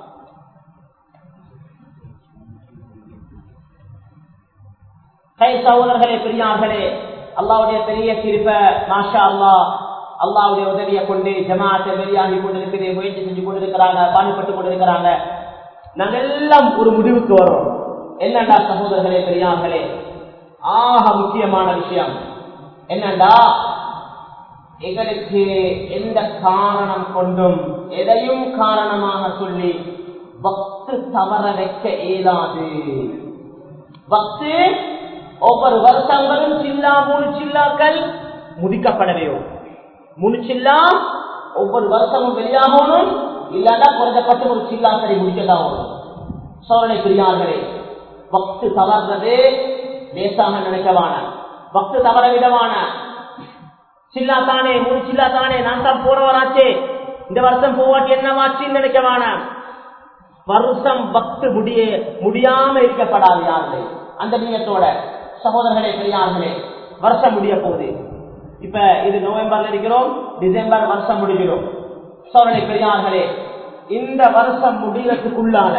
கை சகோதரர்களே, பெரியார்களே, அல்லாஹ்வுடைய பெரிய கிருபை மாஷா அல்லாஹ். அல்லாஹ்வுடைய உதவியை கொண்டு ஜமாத்தை வெளியாகி கொண்டிருக்கிறது, முயற்சி செஞ்சு கொண்டிருக்கிறாங்க, பாடுபட்டு கொண்டிருக்கிறாங்க. நாங்கள் எல்லாம் ஒரு முடிவுக்கு வரோம். என்னண்டா சகோதரர்களே, பெரியார்களே, ஆக முக்கியமான விஷயம் என்னண்டா, எங்களுக்கு எந்த காரணம் கொண்டும் எதையும் காரணமாக சொல்லி வக்து தவற வைக்க இயலாது. வக்து ஒவ்வொரு வருஷங்களும் சில்லா மூணு சில்லாக்கள் முடிக்கப்படவே, மூணு சில்லா ஒவ்வொரு வருஷமும் வெளியாகணும். இல்லாட்டா குறைஞ்சப்பட்ட ஒரு சில்லா சரி முடிக்கதான் வரும். சோழனை பிரியார்களே, வக்து தவறுறது லேசாக நினைக்கவான, வக்து தவற விடவான. சில்லா தானே, மூணு சில்லா தானே, நான் தான் போறவராச்சே, இந்த வருஷம் போவாட்டி என்னவாச்சுன்னு நினைக்கவான. வருஷம் வக்து முடிய முடியாம இருக்கப்படாது யாருமே. அந்த நீயத்தோட சகோதரர்களே, பெரியார்களே, வருஷம் முடிய போகுது. இப்ப இது நவம்பர்ல இருக்கிறோம், டிசம்பர் வருஷம் முடிகிறோம். சோழனை பெரியார்களே, இந்த வருஷம் முடிகிறதுக்குள்ளால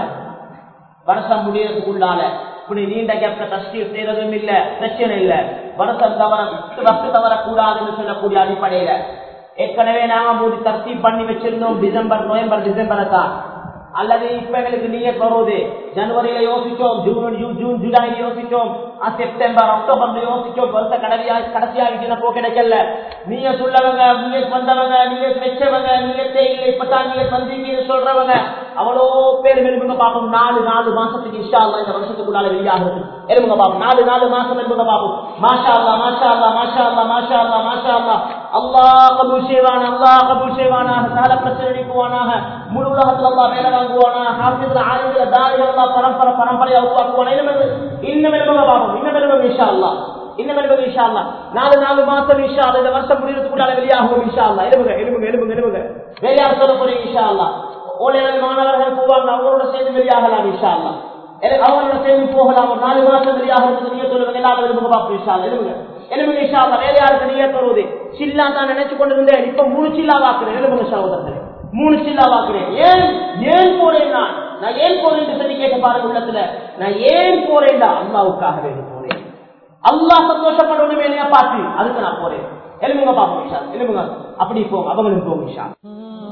வருஷம் முடிகிறதுக்குள்ளால இப்படி நீண்ட கேப்ட தஸ்கீர் செய்யறதும் இல்ல, பிரச்சனை இல்ல. வருஷம் தவற வக்து தவறக்கூடாதுன்னு சொல்லக்கூடிய அடிப்படையில ஏற்கனவே நாம மூடி தர்த்தீப் பண்ணி வச்சிருந்தோம் டிசம்பர் நவம்பர் டிசம்பரை தான். அல்லது இப்ப எங்களுக்கு நீயத் வருவது ஜனவரியில யோசிச்சோம், ஜூன் ஜூன் ஜூலைல யோசிச்சோம், செப்டம்பர் அக்டோபர்ல யோசிச்சோம். வருஷ கடைசியா கடைசியாக போ கிடைக்கல. நீங்க சொல்லவங்க, நீயத் வந்தவங்க, நீயத் வச்சவங்க, நீயத்தே இல்லை இப்பதான் நீயத் வந்தீங்கன்னு சொல்றவங்க அவ்வளோ பேர் எழுப்புங்க பாப்போம். நாலு நாலு மாசத்துக்கு இன்ஷா அல்லாஹ் இந்த வருஷத்துக்குள்ளால வெளியாகிறது. எழுப்புங்க பாப்போம், நாலு நாலு மாசம் எழுப்புங்க பாப்போம். மாஷா அல்லாஹ், மாஷா அல்லாஹ், மாஷா அல்லாஹ், மாஷா அல்லாஹ், மாஷா அல்லாஹ். அல்லாஹ் கபூல் செய்வான், அல்லாஹ் கபூல் செய்வானாக, சகல பிரச்சனை நீக்குவானாக, முழு உலகத்தில் அல்லாஹ் வேலை வாங்குவானா, ஹாஃபிஸ்ல ஆலிம்ல தாரிகள் அல்லாஹ் பரம்பரை பரம்பரையா உருவாக்குவானா. இன்னும் எழுப்புங்க பாப்போம், இன்னும் எழுப்புங்க இன்ஷா அல்லாஹ், இன்னும் எழுப்புங்க இன்ஷா அல்லாஹ். நாலு நாலு மாசம் இன்ஷா அல்லாஹ் இந்த வருஷம் முடிகிறதுக்குள்ளால வெளியாகும் இன்ஷா அல்லாஹ். எழுப்புங்க எழுப்புங்க எழுப்புங்க எழுப்புங்க. வேற யார் சொல்ல போறீங்க இன்ஷா அல்லாஹ்? ஓலைகள் மாணவர்கள் போவாங்க, அவங்களோட சேர்ந்து வெளியாகலாம் இன்ஷா அல்லாஹ். அவங்களோட சேர்ந்து போகலாம். ஒரு நாலு மாசம் வெளியாகிறதுக்கு நீங்க சொல்லுங்க, எல்லாரும் எழுப்புங்க பாப்போம் இன்ஷா அல்லாஹ். எழுப்புங்க எழுப்புங்க இன்ஷா அல்லாஹ். வேற யாருக்கு நீயத் வருவது? சில்லா தான் நினைச்சு கொண்டு இருந்தேன், இப்ப மூணு சில்லா வாக்குறேன். எழுப்புங்க சகோதரர்களே, மூணு சில்லா வாக்குறேன். ஏன் ஏன் போறேன்? நான் நான் ஏன் போறேன் சொல்லி கேட்க பாருங்க உள்ளத்துல. நான் ஏன் போறேன்டா? அல்லாஹ்வுக்காக வேண்டி போறேன். அல்லாஹ் சந்தோஷப்படணுமே என்னைய பார்த்து, அதுக்கு நான் போறேன். எழுப்புங்க பாப்போம் இன்ஷா அல்லாஹ். எழுப்புங்க, அப்படி போங்க, அவங்களும் போங்க இன்ஷா அல்லாஹ்.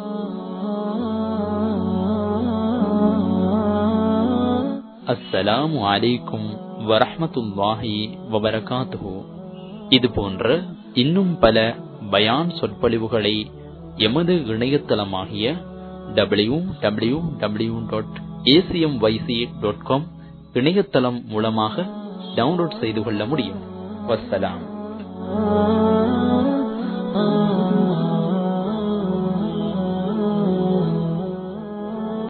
அஸ்ஸலாமு அலைக்கும் வரஹ்மத்துல்லாஹி வபரகாத்துஹு. இது போன்ற இன்னும் பல பயான் சொற்பொழிவுகளை எமது இணையதளமாகிய W W W dot ACMYC dot com இணையதளம் மூலமாக டவுன்லோட் செய்து கொள்ள முடியும். வஸ்ஸலாம்.